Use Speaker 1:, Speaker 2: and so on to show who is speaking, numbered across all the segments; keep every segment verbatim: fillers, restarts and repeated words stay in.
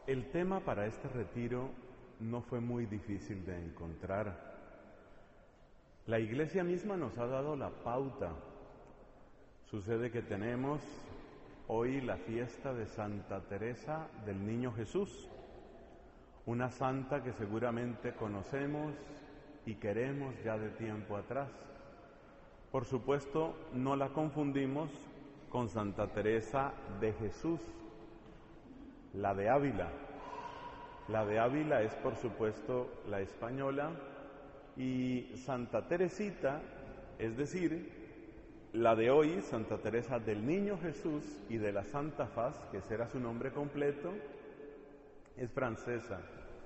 Speaker 1: El tema para este retiro no fue muy difícil de encontrar. La Iglesia misma nos ha dado la pauta. Sucede que tenemos hoy la fiesta de Santa Teresa del Niño Jesús, una santa que seguramente conocemos y queremos ya de tiempo atrás. Por supuesto, no la confundimos con Santa Teresa de Jesús, la de Ávila. La de Ávila es, por supuesto, la española, y Santa Teresita, es decir, la de hoy, Santa Teresa del Niño Jesús y de la Santa Faz, que será su nombre completo, es francesa.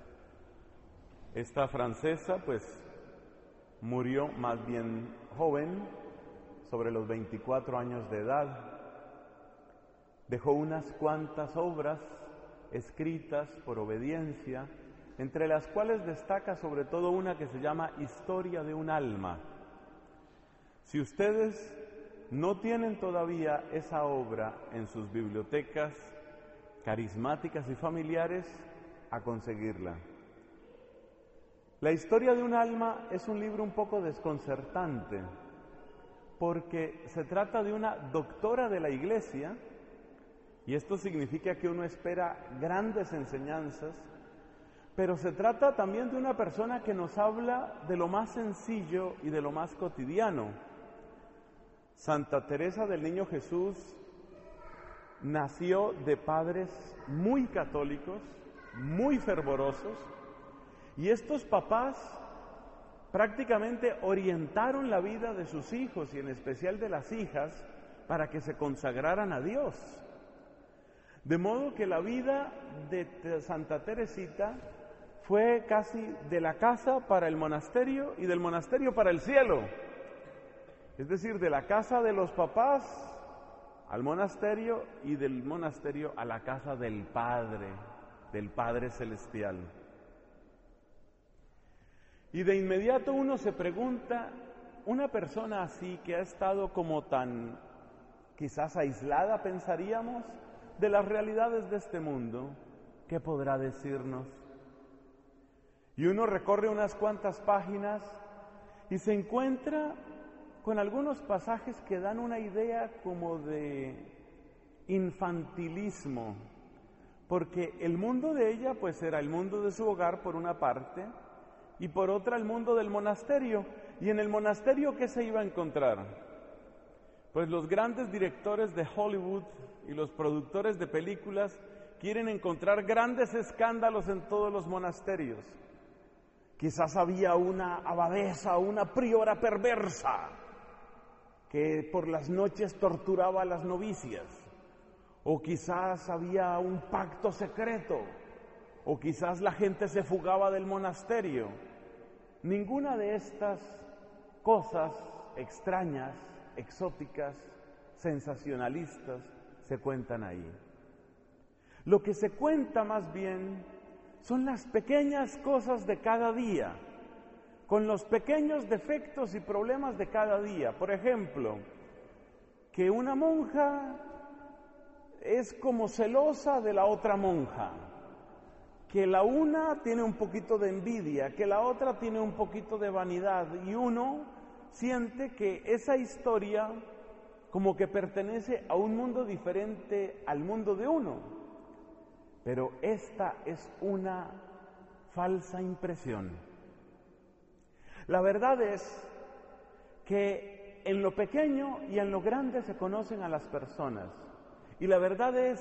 Speaker 1: Esta francesa, pues, murió más bien joven, sobre los veinticuatro años de edad. Dejó unas cuantas obras escritas por obediencia, entre las cuales destaca sobre todo una que se llama Historia de un alma. Si ustedes no tienen todavía esa obra en sus bibliotecas carismáticas y familiares, a conseguirla. La Historia de un alma es un libro un poco desconcertante, porque se trata de una doctora de la Iglesia, y esto significa que uno espera grandes enseñanzas, pero se trata también de una persona que nos habla de lo más sencillo y de lo más cotidiano. Santa Teresa del Niño Jesús nació de padres muy católicos, muy fervorosos, y estos papás prácticamente orientaron la vida de sus hijos y en especial de las hijas para que se consagraran a Dios. De modo que la vida de Santa Teresita fue casi de la casa para el monasterio y del monasterio para el cielo. Es decir, de la casa de los papás al monasterio y del monasterio a la casa del Padre, del Padre Celestial. Y de inmediato uno se pregunta, una persona así que ha estado como tan quizás aislada, pensaríamos, de las realidades de este mundo, ¿qué podrá decirnos? Y uno recorre unas cuantas páginas y se encuentra con algunos pasajes que dan una idea como de infantilismo, porque el mundo de ella pues era el mundo de su hogar por una parte y por otra el mundo del monasterio. ¿Y en el monasterio qué se iba a encontrar? Pues los grandes directores de Hollywood y los productores de películas quieren encontrar grandes escándalos en todos los monasterios. Quizás había una abadesa, una priora perversa que por las noches torturaba a las novicias, o quizás había un pacto secreto, o quizás la gente se fugaba del monasterio. Ninguna de estas cosas extrañas, exóticas, sensacionalistas se cuentan ahí. Lo que se cuenta más bien son las pequeñas cosas de cada día, con los pequeños defectos y problemas de cada día. Por ejemplo, que una monja es como celosa de la otra monja, que la una tiene un poquito de envidia, que la otra tiene un poquito de vanidad, y uno siente que esa historia como que pertenece a un mundo diferente al mundo de uno. Pero esta es una falsa impresión. La verdad es que en lo pequeño y en lo grande se conocen a las personas. Y la verdad es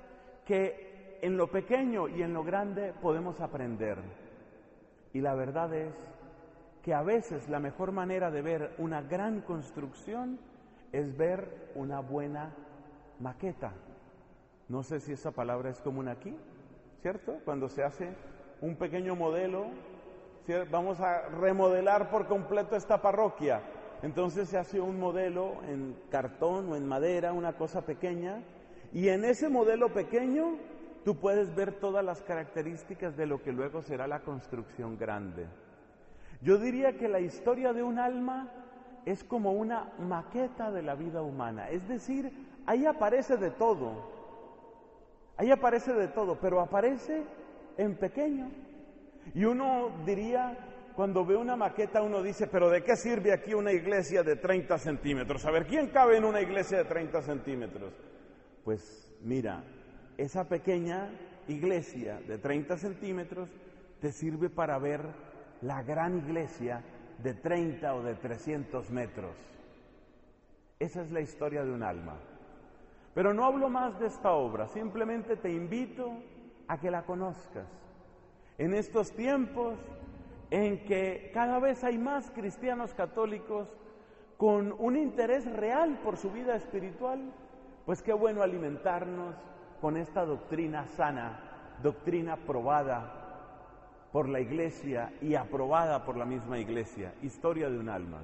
Speaker 1: que en lo pequeño y en lo grande podemos aprender. Y la verdad es que a veces la mejor manera de ver una gran construcción es ver una buena maqueta. No sé si esa palabra es común aquí, ¿cierto? Cuando se hace un pequeño modelo, ¿cierto? Vamos a remodelar por completo esta parroquia. Entonces se hace un modelo en cartón o en madera, una cosa pequeña, y en ese modelo pequeño tú puedes ver todas las características de lo que luego será la construcción grande. Yo diría que la historia de un alma es como una maqueta de la vida humana, es decir, ahí aparece de todo. Ahí aparece de todo, pero aparece en pequeño. Y uno diría, cuando ve una maqueta, uno dice, pero ¿de qué sirve aquí una iglesia de treinta centímetros? A ver, ¿quién cabe en una iglesia de treinta centímetros? Pues mira, esa pequeña iglesia de treinta centímetros te sirve para ver la gran iglesia de treinta o de trescientos metros. Esa es la historia de un alma. Pero no hablo más de esta obra, simplemente te invito a que la conozcas. En estos tiempos en que cada vez hay más cristianos católicos con un interés real por su vida espiritual, pues qué bueno alimentarnos con esta doctrina sana, doctrina probada por la Iglesia y aprobada por la misma Iglesia, historia de un alma.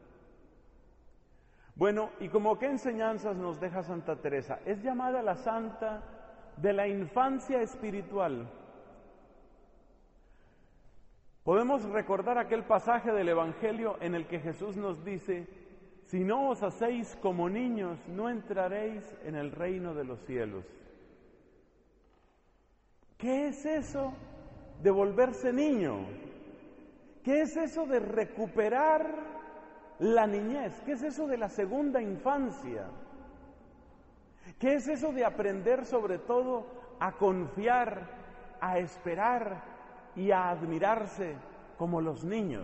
Speaker 1: Bueno, ¿y como qué enseñanzas nos deja Santa Teresa? Es llamada la santa de la infancia espiritual. Podemos recordar aquel pasaje del Evangelio en el que Jesús nos dice, si no os hacéis como niños, no entraréis en el reino de los cielos. ¿Qué es eso de volverse niño? ¿Qué es eso de recuperar la niñez? ¿Qué es eso de la segunda infancia? ¿Qué es eso de aprender sobre todo a confiar, a esperar y a admirarse como los niños?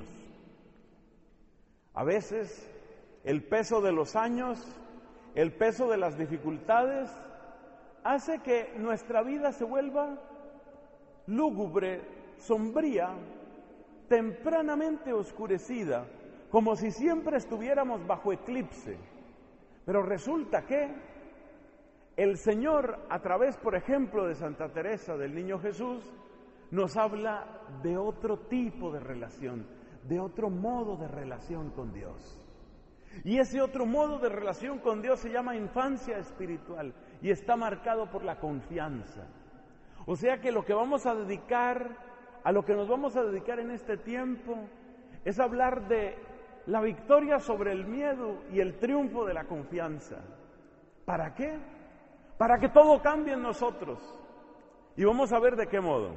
Speaker 1: A veces el peso de los años, el peso de las dificultades, hace que nuestra vida se vuelva lúgubre, sombría, tempranamente oscurecida, como si siempre estuviéramos bajo eclipse. Pero resulta que el Señor, a través, por ejemplo, de Santa Teresa del Niño Jesús, nos habla de otro tipo de relación, de otro modo de relación con Dios. Y ese otro modo de relación con Dios se llama infancia espiritual y está marcado por la confianza. O sea que lo que vamos a dedicar, a lo que nos vamos a dedicar en este tiempo, es hablar de la victoria sobre el miedo y el triunfo de la confianza. ¿Para qué? Para que todo cambie en nosotros. Y vamos a ver de qué modo.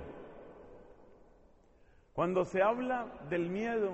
Speaker 1: Cuando se habla del miedo,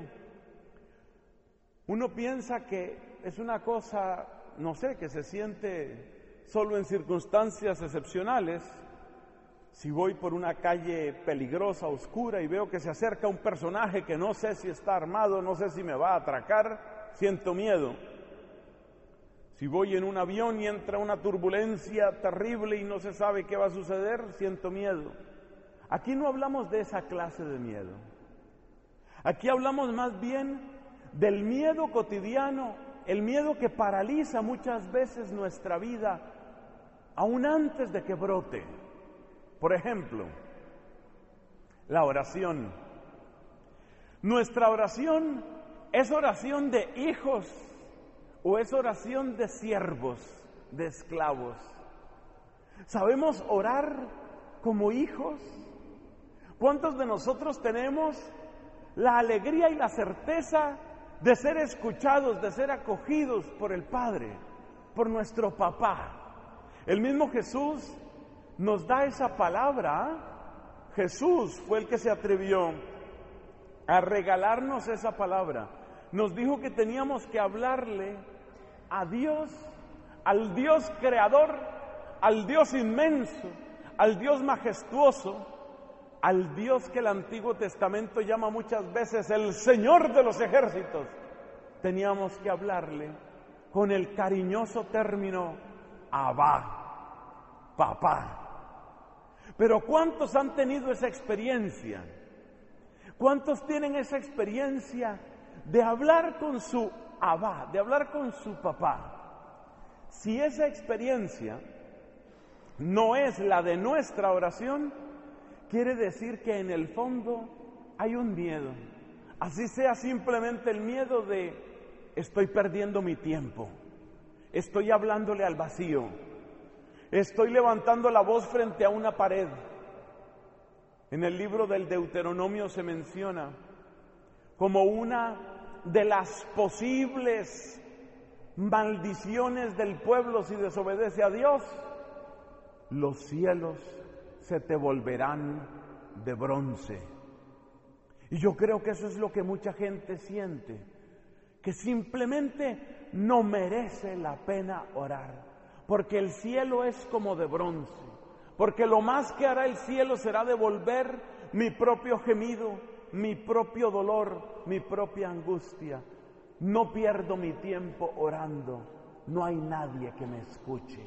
Speaker 1: uno piensa que es una cosa, no sé, que se siente solo en circunstancias excepcionales. Si voy por una calle peligrosa, oscura, y veo que se acerca un personaje que no sé si está armado, no sé si me va a atracar, siento miedo. Si voy en un avión y entra una turbulencia terrible y no se sabe qué va a suceder, siento miedo. Aquí no hablamos de esa clase de miedo. Aquí hablamos más bien del miedo cotidiano, el miedo que paraliza muchas veces nuestra vida, aún antes de que brote. Por ejemplo, la oración. Nuestra oración es oración de hijos o es oración de siervos, de esclavos. ¿Sabemos orar como hijos? ¿Cuántos de nosotros tenemos la alegría y la certeza de ser escuchados, de ser acogidos por el Padre, por nuestro papá? El mismo Jesús nos da esa palabra. Jesús fue el que se atrevió a regalarnos esa palabra. Nos dijo que teníamos que hablarle a Dios, al Dios creador, al Dios inmenso, al Dios majestuoso, al Dios que el Antiguo Testamento llama muchas veces el Señor de los ejércitos. Teníamos que hablarle con el cariñoso término Abba, papá. Pero ¿cuántos han tenido esa experiencia? ¿Cuántos tienen esa experiencia de hablar con su Abba, de hablar con su papá? Si esa experiencia no es la de nuestra oración, quiere decir que en el fondo hay un miedo. Así sea simplemente el miedo de estoy perdiendo mi tiempo, estoy hablándole al vacío, estoy levantando la voz frente a una pared. En el libro del Deuteronomio se menciona como una de las posibles maldiciones del pueblo si desobedece a Dios, los cielos se te volverán de bronce. Y yo creo que eso es lo que mucha gente siente, que simplemente no merece la pena orar, porque el cielo es como de bronce, porque lo más que hará el cielo será devolver mi propio gemido, mi propio dolor, mi propia angustia. No pierdo mi tiempo orando, no hay nadie que me escuche.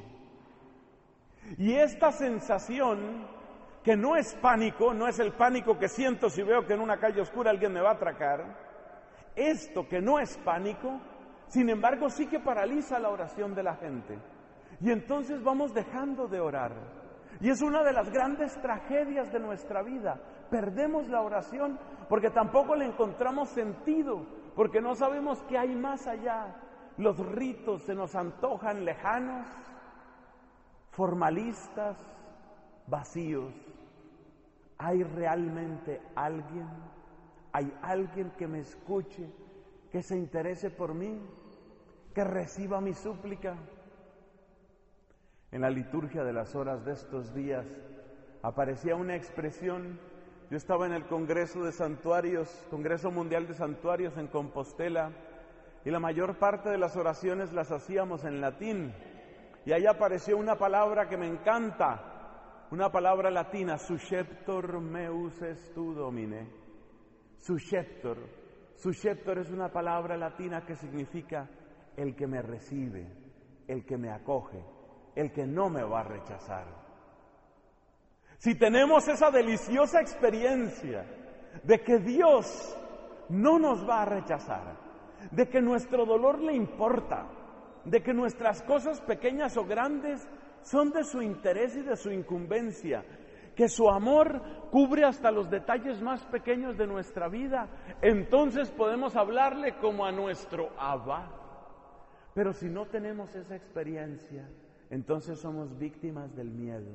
Speaker 1: Y esta sensación, que no es pánico, no es el pánico que siento si veo que en una calle oscura alguien me va a atracar, esto que no es pánico, sin embargo sí que paraliza la oración de la gente. Y entonces vamos dejando de orar. Y es una de las grandes tragedias de nuestra vida. Perdemos la oración porque tampoco le encontramos sentido, porque no sabemos qué hay más allá. Los ritos se nos antojan lejanos, formalistas, vacíos. ¿Hay realmente alguien? ¿Hay alguien que me escuche, que se interese por mí, que reciba mi súplica? En la liturgia de las horas de estos días aparecía una expresión. Yo estaba en el Congreso de Santuarios, Congreso Mundial de Santuarios en Compostela, y la mayor parte de las oraciones las hacíamos en latín. Y ahí apareció una palabra que me encanta, una palabra latina, susceptor meus est tu Domine. Susceptor, susceptor es una palabra latina que significa el que me recibe, el que me acoge, el que no me va a rechazar. Si tenemos esa deliciosa experiencia de que Dios no nos va a rechazar, de que nuestro dolor le importa, de que nuestras cosas pequeñas o grandes son de su interés y de su incumbencia, que su amor cubre hasta los detalles más pequeños de nuestra vida, entonces podemos hablarle como a nuestro Abba. Pero si no tenemos esa experiencia, entonces somos víctimas del miedo.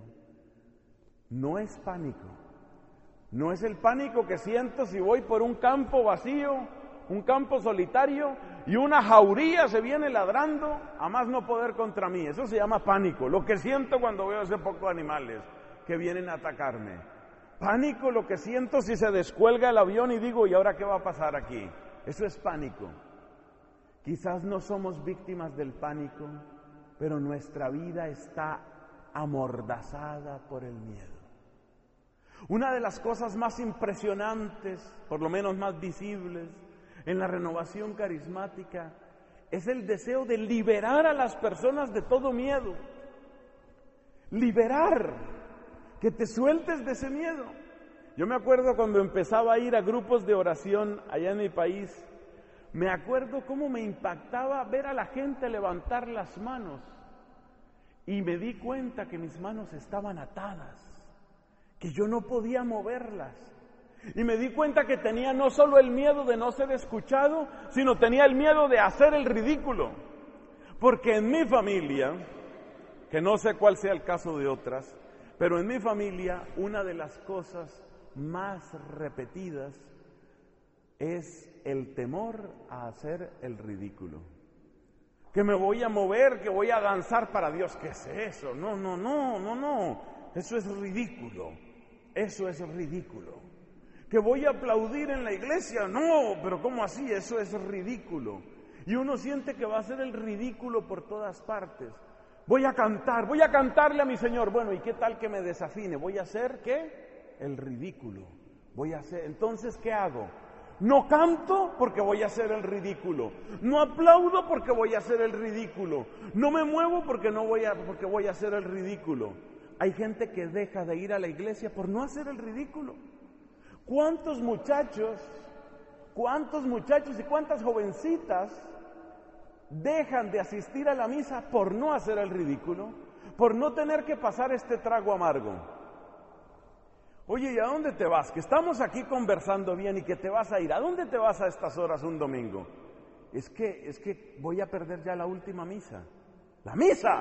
Speaker 1: No es pánico, no es el pánico que siento si voy por un campo vacío, un campo solitario y una jauría se viene ladrando a más no poder contra mí. Eso se llama pánico, lo que siento cuando veo ese poco de animales que vienen a atacarme. Pánico lo que siento si se descuelga el avión y digo, ¿y ahora qué va a pasar aquí? Eso es pánico. Quizás no somos víctimas del pánico, pero nuestra vida está amordazada por el miedo. Una de las cosas más impresionantes, por lo menos más visibles, en la renovación carismática, es el deseo de liberar a las personas de todo miedo. Liberar, que te sueltes de ese miedo. Yo me acuerdo cuando empezaba a ir a grupos de oración allá en mi país, me acuerdo cómo me impactaba ver a la gente levantar las manos y me di cuenta que mis manos estaban atadas, que yo no podía moverlas. Y me di cuenta que tenía no solo el miedo de no ser escuchado, sino tenía el miedo de hacer el ridículo. Porque en mi familia, que no sé cuál sea el caso de otras, pero en mi familia una de las cosas más repetidas es el temor a hacer el ridículo. Que me voy a mover, que voy a danzar para Dios. ¿Qué es eso? No, no, no, no, no. Eso es ridículo. Eso es ridículo. Que voy a aplaudir en la iglesia. No, pero ¿cómo así? Eso es ridículo. Y uno siente que va a ser el ridículo por todas partes. Voy a cantar, voy a cantarle a mi Señor. Bueno, ¿y qué tal que me desafine? Voy a hacer, ¿qué? El ridículo. Voy a hacer, entonces, ¿qué hago? No canto porque voy a hacer el ridículo. No aplaudo porque voy a hacer el ridículo. No me muevo porque no voy a, porque voy a hacer el ridículo. Hay gente que deja de ir a la iglesia por no hacer el ridículo. ¿Cuántos muchachos, cuántos muchachos y cuántas jovencitas dejan de asistir a la misa por no hacer el ridículo, por no tener que pasar este trago amargo? Oye, ¿y a dónde te vas? Que estamos aquí conversando bien y que te vas a ir. ¿A dónde te vas a estas horas un domingo? Es que, es que voy a perder ya la última misa. ¡La misa!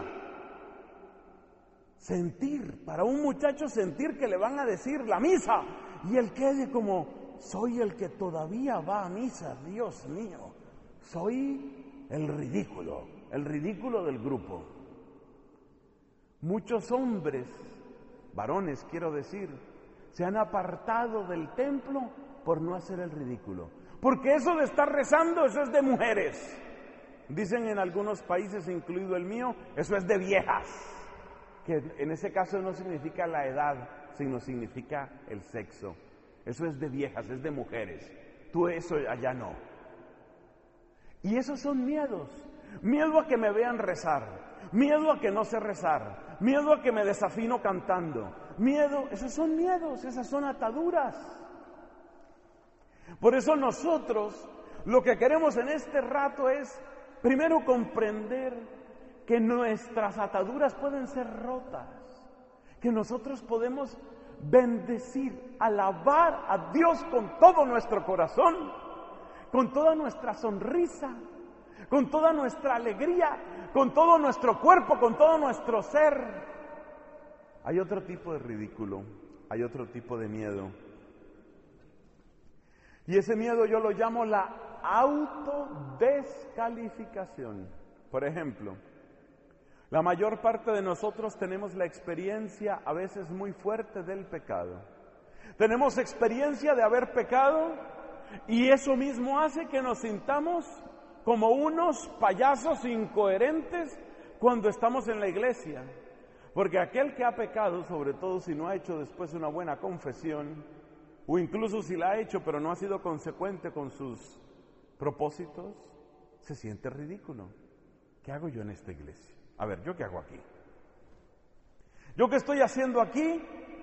Speaker 1: Sentir, para un muchacho sentir que le van a decir la misa y él quede como, soy el que todavía va a misa, Dios mío, soy el ridículo, el ridículo del grupo. Muchos hombres, varones quiero decir, se han apartado del templo por no hacer el ridículo. Porque eso de estar rezando, eso es de mujeres. Dicen en algunos países, incluido el mío, eso es de viejas. Que en ese caso no significa la edad, sino significa el sexo. Eso es de viejas, es de mujeres. Tú eso allá no. Y esos son miedos. Miedo a que me vean rezar. Miedo a que no sé rezar. Miedo a que me desafino cantando. Miedo, esos son miedos, esas son ataduras. Por eso nosotros lo que queremos en este rato es primero comprender que nuestras ataduras pueden ser rotas, que nosotros podemos bendecir, alabar a Dios con todo nuestro corazón, con toda nuestra sonrisa, con toda nuestra alegría, con todo nuestro cuerpo, con todo nuestro ser. Hay otro tipo de ridículo, hay otro tipo de miedo. Y ese miedo yo lo llamo la autodescalificación. Por ejemplo, la mayor parte de nosotros tenemos la experiencia a veces muy fuerte del pecado. Tenemos experiencia de haber pecado y eso mismo hace que nos sintamos como unos payasos incoherentes cuando estamos en la iglesia. Porque aquel que ha pecado, sobre todo si no ha hecho después una buena confesión, o incluso si la ha hecho pero no ha sido consecuente con sus propósitos, se siente ridículo. ¿Qué hago yo en esta iglesia? A ver, ¿yo qué hago aquí? ¿Yo qué estoy haciendo aquí?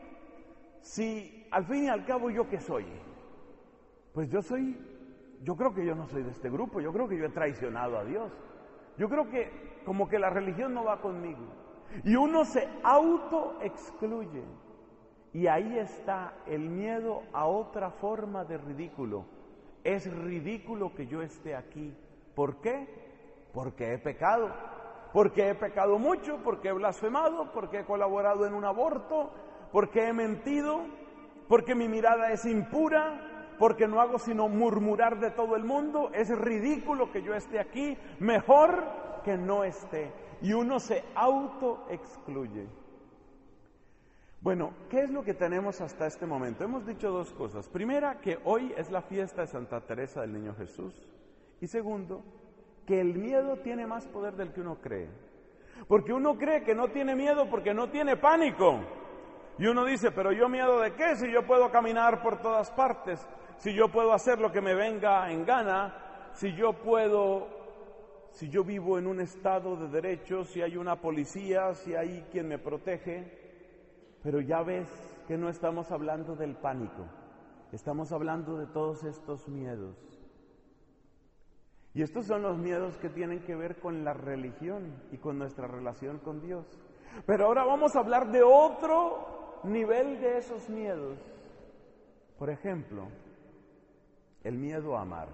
Speaker 1: Si al fin y al cabo yo qué soy. Pues yo soy, yo creo que yo no soy de este grupo, yo creo que yo he traicionado a Dios. Yo creo que como que la religión no va conmigo. Y uno se autoexcluye. Y ahí está el miedo a otra forma de ridículo. Es ridículo que yo esté aquí. ¿Por qué? Porque he pecado. Porque he pecado mucho, porque he blasfemado, porque he colaborado en un aborto, porque he mentido, porque mi mirada es impura, porque no hago sino murmurar de todo el mundo. Es ridículo que yo esté aquí. Mejor que no esté. Y uno se autoexcluye. Bueno, ¿qué es lo que tenemos hasta este momento? Hemos dicho dos cosas. Primera, que hoy es la fiesta de Santa Teresa del Niño Jesús. Y segundo, que el miedo tiene más poder del que uno cree. Porque uno cree que no tiene miedo porque no tiene pánico. Y uno dice, pero yo miedo de qué si yo puedo caminar por todas partes, si yo puedo hacer lo que me venga en gana, si yo puedo, si yo vivo en un estado de derecho, si hay una policía, si hay quien me protege. Pero ya ves que no estamos hablando del pánico, estamos hablando de todos estos miedos. Y estos son los miedos que tienen que ver con la religión y con nuestra relación con Dios. Pero ahora vamos a hablar de otro nivel de esos miedos. Por ejemplo, el miedo a amar.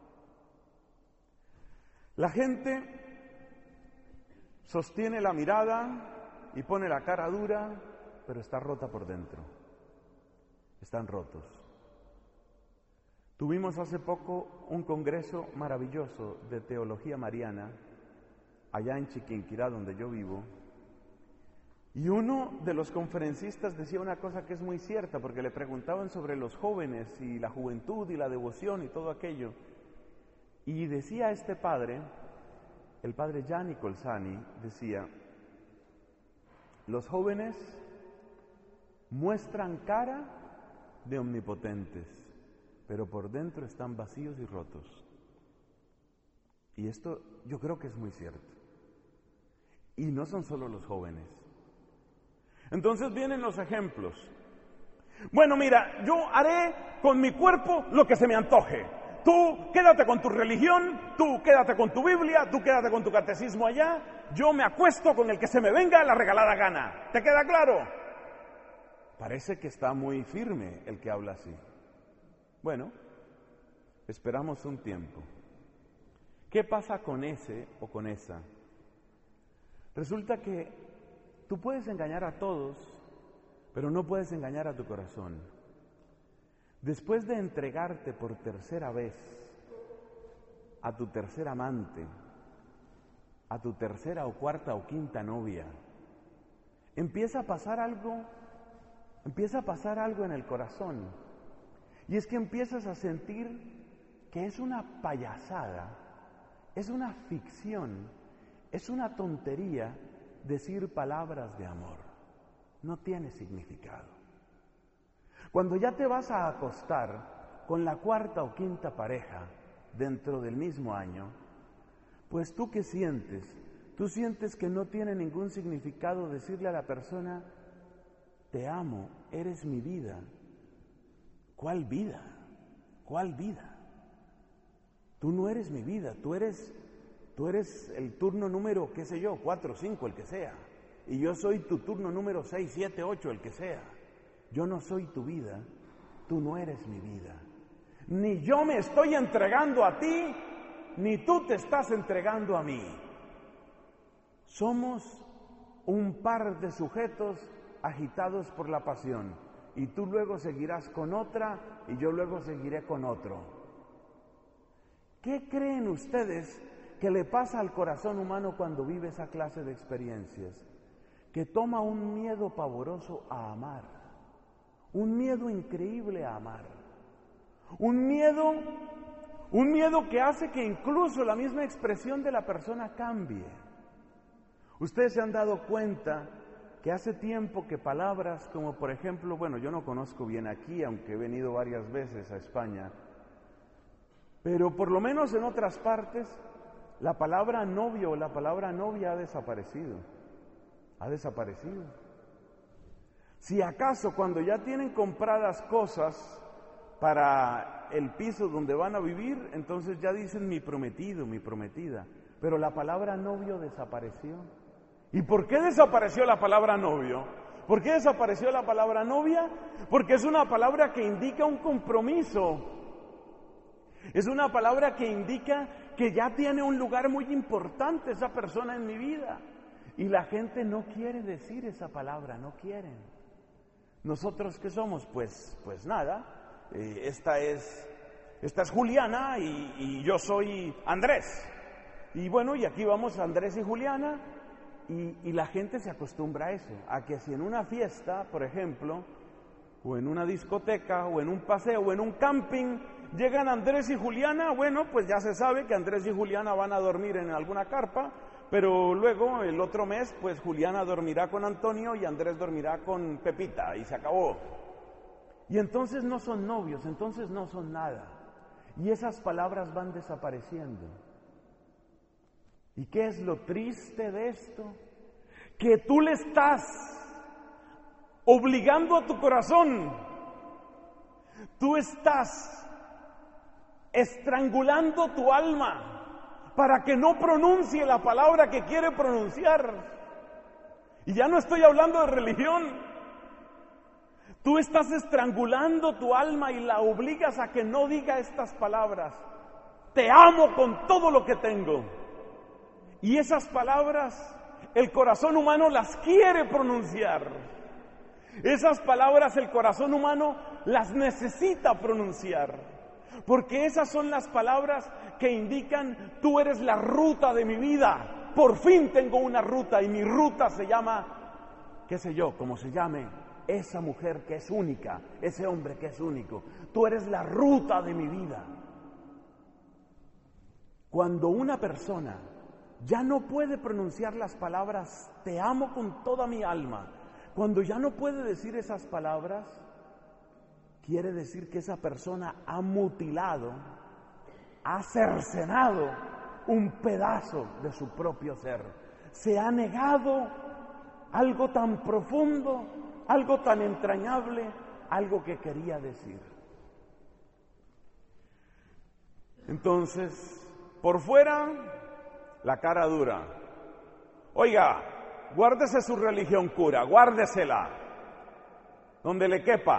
Speaker 1: La gente sostiene la mirada y pone la cara dura, pero está rota por dentro. Están rotos. Tuvimos hace poco un congreso maravilloso de teología mariana allá en Chiquinquirá, donde yo vivo, y uno de los conferencistas decía una cosa que es muy cierta, porque le preguntaban sobre los jóvenes y la juventud y la devoción y todo aquello, y decía este padre, el padre Gianni Colzani, decía, los jóvenes muestran cara de omnipotentes, pero por dentro están vacíos y rotos. Y esto yo creo que es muy cierto. Y no son solo los jóvenes. Entonces vienen los ejemplos. Bueno, mira, yo haré con mi cuerpo lo que se me antoje. Tú quédate con tu religión, tú quédate con tu Biblia, tú quédate con tu catecismo allá. Yo me acuesto con el que se me venga la regalada gana. ¿Te queda claro? Parece que está muy firme el que habla así. Bueno, esperamos un tiempo. ¿Qué pasa con ese o con esa? Resulta que tú puedes engañar a todos, pero no puedes engañar a tu corazón. Después de entregarte por tercera vez a tu tercer amante, a tu tercera o cuarta o quinta novia, empieza a pasar algo, empieza a pasar algo en el corazón. Y es que empiezas a sentir que es una payasada, es una ficción, es una tontería decir palabras de amor. No tiene significado. Cuando ya te vas a acostar con la cuarta o quinta pareja dentro del mismo año, pues tú ¿qué sientes? Tú sientes que no tiene ningún significado decirle a la persona, te amo, eres mi vida. ¿Cuál vida? ¿Cuál vida? Tú no eres mi vida, tú eres, tú eres el turno número, qué sé yo, cuatro, cinco, el que sea. Y yo soy tu turno número seis, siete, ocho, el que sea. Yo no soy tu vida, tú no eres mi vida. Ni yo me estoy entregando a ti, ni tú te estás entregando a mí. Somos un par de sujetos agitados por la pasión. Y tú luego seguirás con otra y yo luego seguiré con otro. ¿Qué creen ustedes que le pasa al corazón humano cuando vive esa clase de experiencias? Que toma un miedo pavoroso a amar, un miedo increíble a amar, un miedo, un miedo que hace que incluso la misma expresión de la persona cambie. Ustedes se han dado cuenta que hace tiempo que palabras como por ejemplo, bueno, yo no conozco bien aquí, aunque he venido varias veces a España, pero por lo menos en otras partes, la palabra novio o la palabra novia ha desaparecido, ha desaparecido. Si acaso cuando ya tienen compradas cosas para el piso donde van a vivir, entonces ya dicen mi prometido, mi prometida, pero la palabra novio desapareció. ¿Y por qué desapareció la palabra novio? ¿Por qué desapareció la palabra novia? Porque es una palabra que indica un compromiso. Es una palabra que indica que ya tiene un lugar muy importante esa persona en mi vida. Y la gente no quiere decir esa palabra, no quieren. ¿Nosotros qué somos? Pues, pues nada, eh, esta es, esta es Juliana y, y yo soy Andrés. Y bueno, y aquí vamos Andrés y Juliana. Y, y la gente se acostumbra a eso, a que si en una fiesta, por ejemplo, o en una discoteca, o en un paseo, o en un camping, llegan Andrés y Juliana, bueno, pues ya se sabe que Andrés y Juliana van a dormir en alguna carpa, pero luego el otro mes, pues Juliana dormirá con Antonio y Andrés dormirá con Pepita, y se acabó. Y entonces no son novios, entonces no son nada. Y esas palabras van desapareciendo. ¿Y qué es lo triste de esto? Que tú le estás obligando a tu corazón, tú estás estrangulando tu alma para que no pronuncie la palabra que quiere pronunciar. Y ya no estoy hablando de religión. Tú estás estrangulando tu alma y la obligas a que no diga estas palabras. Te amo con todo lo que tengo. Y esas palabras, el corazón humano las quiere pronunciar. Esas palabras el corazón humano las necesita pronunciar. Porque esas son las palabras que indican, tú eres la ruta de mi vida. Por fin tengo una ruta y mi ruta se llama, qué sé yo, como se llame, esa mujer que es única, ese hombre que es único. Tú eres la ruta de mi vida. Cuando una persona ya no puede pronunciar las palabras, te amo con toda mi alma, cuando ya no puede decir esas palabras, quiere decir que esa persona ha mutilado, ha cercenado un pedazo de su propio ser. Se ha negado algo tan profundo, algo tan entrañable, algo que quería decir. Entonces, por fuera, la cara dura. Oiga, guárdese su religión, cura, guárdesela, donde le quepa.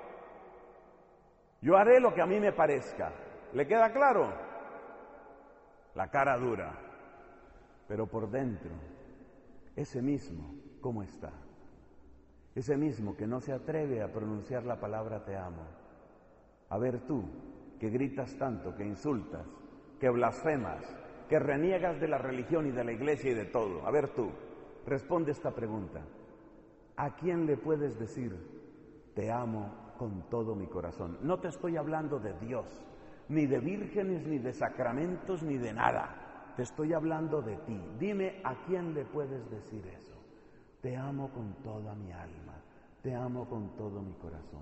Speaker 1: Yo haré lo que a mí me parezca. ¿Le queda claro? La cara dura, pero por dentro, ese mismo, ¿cómo está? Ese mismo que no se atreve a pronunciar la palabra te amo. A ver tú, que gritas tanto, que insultas, que blasfemas, que reniegas de la religión y de la iglesia y de todo. A ver tú, responde esta pregunta. ¿a quién le puedes decir, te amo con todo mi corazón? No te estoy hablando de Dios, ni de vírgenes, ni de sacramentos, ni de nada. Te estoy hablando de ti. Dime, ¿a quién le puedes decir eso? Te amo con toda mi alma, te amo con todo mi corazón.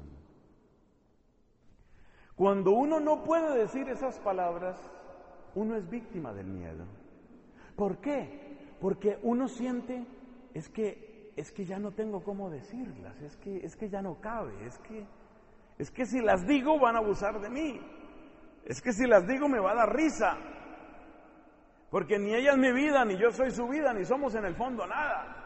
Speaker 1: Cuando uno no puede decir esas palabras, uno es víctima del miedo. ¿Por qué? Porque uno siente, es que, es que ya no tengo cómo decirlas, es que, es que ya no cabe, es que, es que si las digo van a abusar de mí, es que si las digo me va a dar risa, porque ni ella es mi vida, ni yo soy su vida, ni somos en el fondo nada.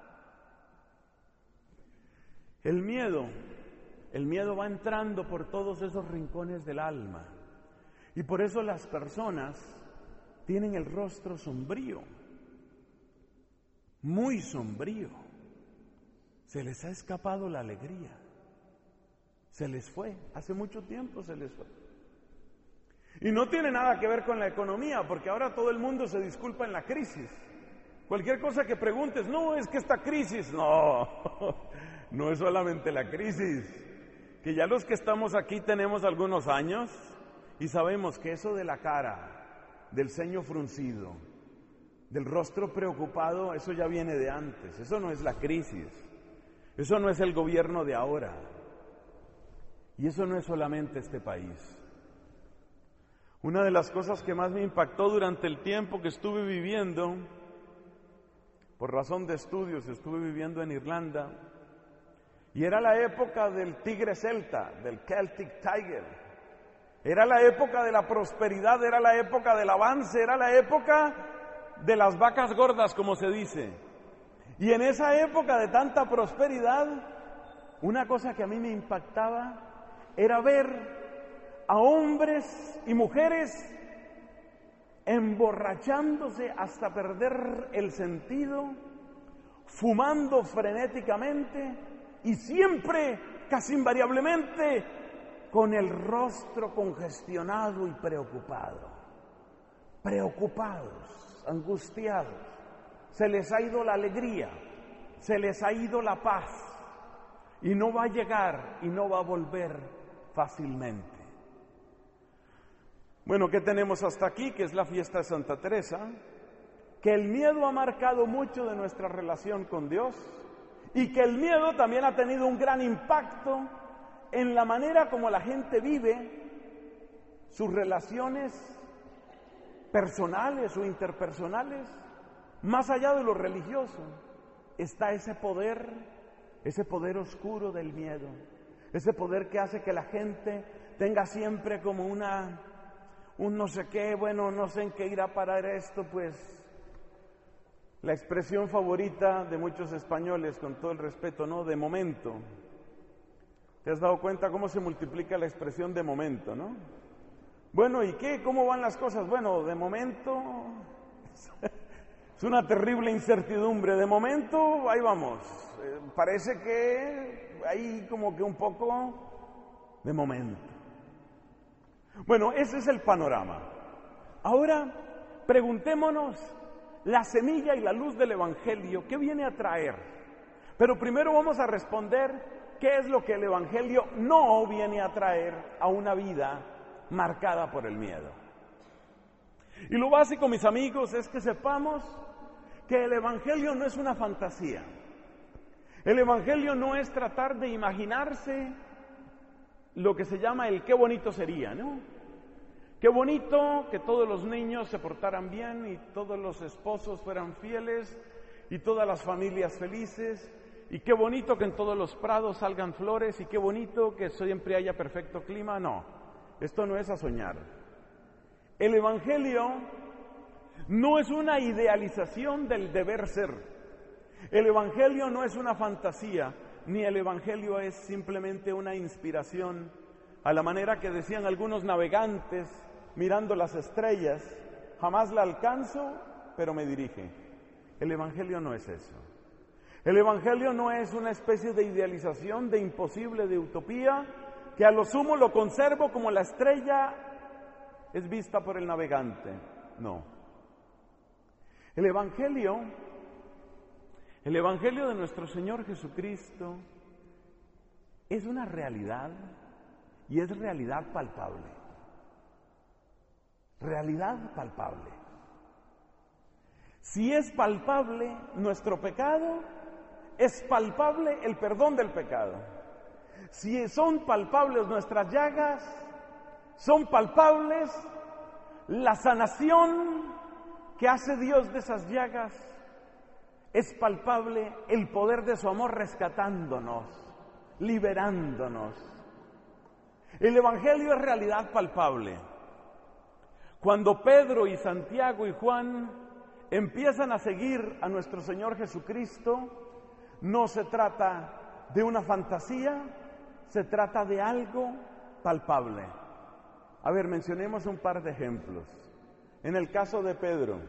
Speaker 1: El miedo, el miedo va entrando por todos esos rincones del alma, y por eso las personas tienen el rostro sombrío, muy sombrío. Se les ha escapado la alegría, se les fue, hace mucho tiempo se les fue. Y no tiene nada que ver con la economía, porque ahora todo el mundo se disculpa en la crisis. Cualquier cosa que preguntes, no, es que esta crisis, no, no es solamente la crisis, que ya los que estamos aquí tenemos algunos años y sabemos que eso de la cara, del ceño fruncido, del rostro preocupado, eso ya viene de antes, eso no es la crisis, eso no es el gobierno de ahora, y eso no es solamente este país. Una de las cosas que más me impactó durante el tiempo que estuve viviendo, por razón de estudios, estuve viviendo en Irlanda, y era la época del tigre celta, del Celtic Tiger. Era la época de la prosperidad, era la época del avance, era la época de las vacas gordas, como se dice. Y en esa época de tanta prosperidad, una cosa que a mí me impactaba era ver a hombres y mujeres emborrachándose hasta perder el sentido, fumando frenéticamente y siempre, casi invariablemente, con el rostro congestionado y preocupado. Preocupados, angustiados. Se les ha ido la alegría, se les ha ido la paz y no va a llegar y no va a volver fácilmente. Bueno, ¿qué tenemos hasta aquí? Que es la fiesta de Santa Teresa, que el miedo ha marcado mucho de nuestra relación con Dios y que el miedo también ha tenido un gran impacto en la manera como la gente vive sus relaciones personales o interpersonales. Más allá de lo religioso está ese poder, ese poder oscuro del miedo, ese poder que hace que la gente tenga siempre como una, un no sé qué, bueno, no sé en qué irá a parar esto, pues la expresión favorita de muchos españoles, con todo el respeto, ¿no? De momento. ¿Te has dado cuenta cómo se multiplica la expresión de momento, no? Bueno, ¿y qué? ¿Cómo van las cosas? Bueno, de momento es una terrible incertidumbre. De momento, ahí vamos. Eh, parece que hay como que un poco de momento. Bueno, ese es el panorama. Ahora, preguntémonos, la semilla y la luz del Evangelio, ¿qué viene a traer? Pero primero vamos a responder ¿qué es lo que el Evangelio no viene a traer a una vida marcada por el miedo? Y lo básico, mis amigos, es que sepamos que el Evangelio no es una fantasía. El Evangelio no es tratar de imaginarse lo que se llama el qué bonito sería, ¿no? Qué bonito que todos los niños se portaran bien y todos los esposos fueran fieles y todas las familias felices. Y qué bonito que en todos los prados salgan flores y qué bonito que siempre haya perfecto clima. No, esto no es a soñar. El Evangelio no es una idealización del deber ser. El Evangelio no es una fantasía, ni el Evangelio es simplemente una inspiración a la manera que decían algunos navegantes mirando las estrellas, jamás la alcanzo, pero me dirige. El Evangelio no es eso. El Evangelio no es una especie de idealización, de imposible, de utopía, que a lo sumo lo conservo como la estrella es vista por el navegante. No. El Evangelio, El Evangelio de nuestro Señor Jesucristo es una realidad y es realidad palpable. Realidad palpable. Si es palpable nuestro pecado, es palpable el perdón del pecado. Si son palpables nuestras llagas, son palpables la sanación que hace Dios de esas llagas. Es palpable el poder de su amor rescatándonos, liberándonos. El Evangelio es realidad palpable. Cuando Pedro y Santiago y Juan empiezan a seguir a nuestro Señor Jesucristo, no se trata de una fantasía, se trata de algo palpable. A ver, mencionemos un par de ejemplos. En el caso de Pedro,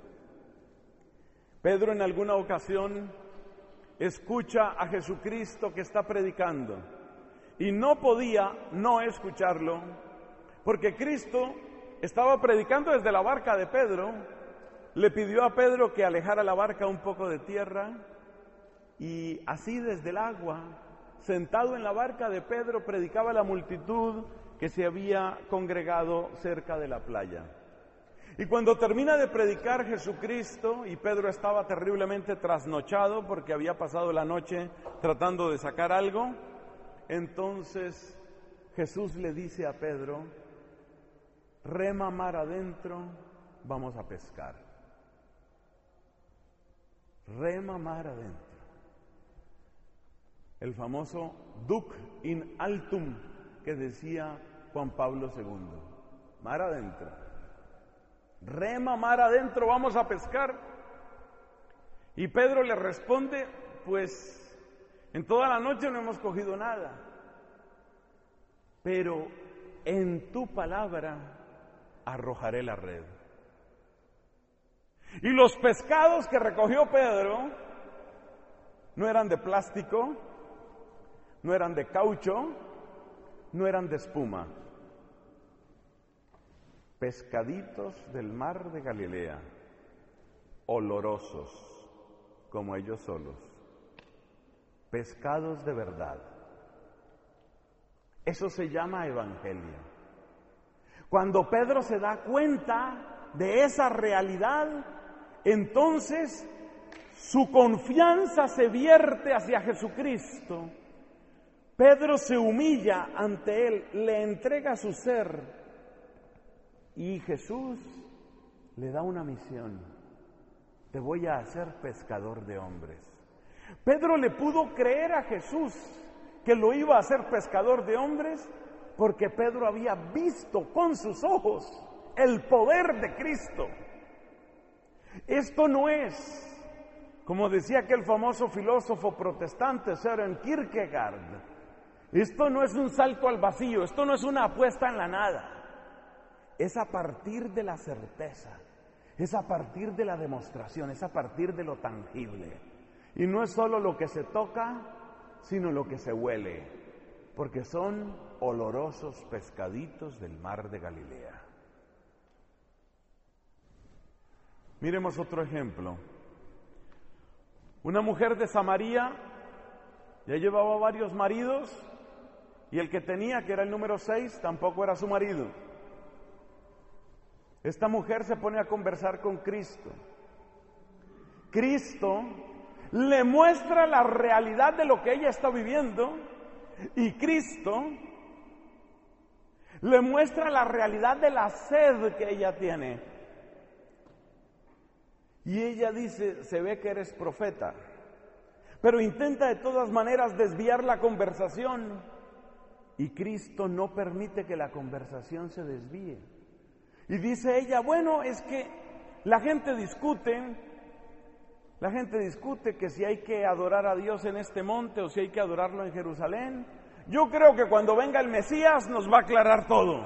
Speaker 1: Pedro en alguna ocasión escucha a Jesucristo que está predicando y no podía no escucharlo porque Cristo estaba predicando desde la barca de Pedro, le pidió a Pedro que alejara la barca un poco de tierra y así desde el agua, sentado en la barca de Pedro, predicaba a la multitud que se había congregado cerca de la playa. Y cuando termina de predicar Jesucristo, y Pedro estaba terriblemente trasnochado porque había pasado la noche tratando de sacar algo, entonces Jesús le dice a Pedro, rema mar adentro, vamos a pescar. Rema mar adentro. El famoso duc in altum que decía Juan Pablo segundo. Mar adentro. Rema mar adentro, vamos a pescar. Y Pedro le responde, pues en toda la noche no hemos cogido nada, pero en tu palabra arrojaré la red. Y los pescados que recogió Pedro no eran de plástico, no eran de caucho, no eran de espuma. Pescaditos del mar de Galilea, olorosos como ellos solos. Pescados de verdad. Eso se llama evangelio. Cuando Pedro se da cuenta de esa realidad, entonces su confianza se vierte hacia Jesucristo. Pedro se humilla ante él, le entrega su ser y Jesús le da una misión. Te voy a hacer pescador de hombres. Pedro le pudo creer a Jesús que lo iba a hacer pescador de hombres porque Pedro había visto con sus ojos el poder de Cristo. Esto no es, como decía aquel famoso filósofo protestante Søren Kierkegaard, esto no es un salto al vacío, esto no es una apuesta en la nada, es a partir de la certeza, es a partir de la demostración, es a partir de lo tangible. Y no es solo lo que se toca, sino lo que se huele, porque son olorosos pescaditos del mar de Galilea. Miremos otro ejemplo. Una mujer de Samaria ya llevaba varios maridos y el que tenía, que era el número seis, tampoco era su marido. Esta mujer se pone a conversar con Cristo. Cristo le muestra la realidad de lo que ella está viviendo y Cristo le muestra la realidad de la sed que ella tiene. Y ella dice, se ve que eres profeta, pero intenta de todas maneras desviar la conversación y Cristo no permite que la conversación se desvíe. Y dice ella, bueno, es que la gente discute, la gente discute que si hay que adorar a Dios en este monte o si hay que adorarlo en Jerusalén. Yo creo que cuando venga el Mesías nos va a aclarar todo.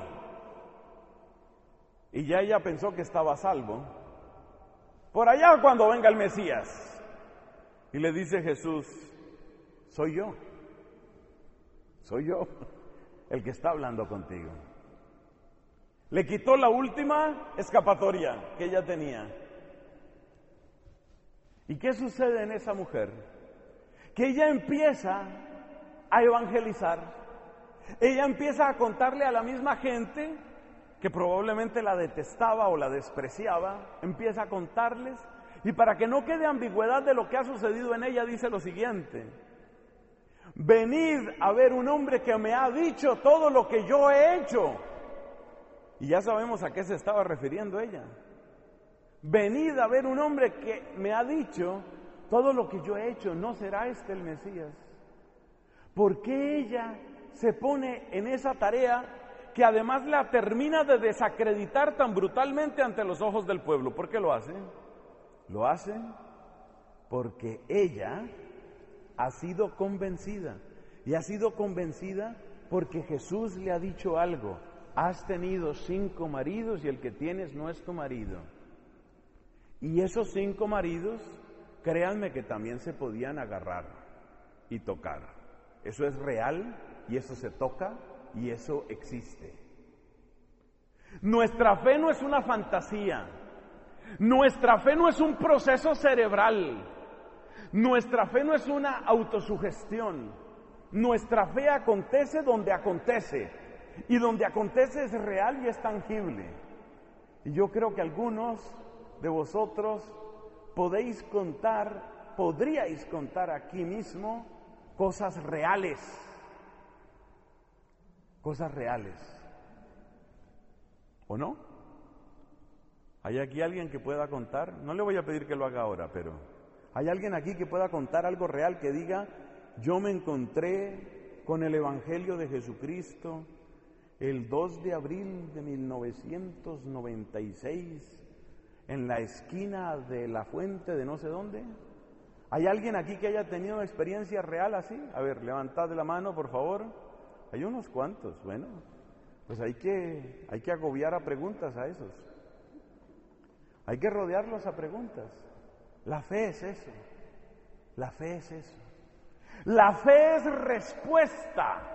Speaker 1: Y ya ella pensó que estaba a salvo. Por allá cuando venga el Mesías. Y le dice Jesús, soy yo, soy yo el que está hablando contigo. Le quitó la última escapatoria que ella tenía. ¿Y qué sucede en esa mujer? Que ella empieza a evangelizar. Ella empieza a contarle a la misma gente que probablemente la detestaba o la despreciaba, empieza a contarles, y para que no quede ambigüedad de lo que ha sucedido en ella, dice lo siguiente: venid a ver un hombre que me ha dicho todo lo que yo he hecho. Y ya sabemos a qué se estaba refiriendo ella. Venid a ver un hombre que me ha dicho todo lo que yo he hecho. ¿No será este el Mesías? ¿Por qué ella se pone en esa tarea que además la termina de desacreditar tan brutalmente ante los ojos del pueblo? ¿Por qué lo hace? Lo hace porque ella ha sido convencida, y ha sido convencida porque Jesús le ha dicho algo: has tenido cinco maridos y el que tienes no es tu marido. Y esos cinco maridos, créanme que también se podían agarrar y tocar. Eso es real y eso se toca y eso existe. Nuestra fe no es una fantasía. Nuestra fe no es un proceso cerebral. Nuestra fe no es una autosugestión. Nuestra fe acontece donde acontece. Y donde acontece es real y es tangible. Y yo creo que algunos de vosotros podéis contar, podríais contar aquí mismo cosas reales. Cosas reales. ¿O no? ¿Hay aquí alguien que pueda contar? No le voy a pedir que lo haga ahora, pero ¿hay alguien aquí que pueda contar algo real que diga: yo me encontré con el Evangelio de Jesucristo el dos de abril de mil novecientos noventa y seis en la esquina de la fuente de no sé dónde? ¿Hay alguien aquí que haya tenido una experiencia real así? A ver, levantad la mano, por favor. Hay unos cuantos. Bueno, pues hay que, hay que agobiar a preguntas a esos. Hay que rodearlos a preguntas. La fe es eso. La fe es eso. La fe es respuesta.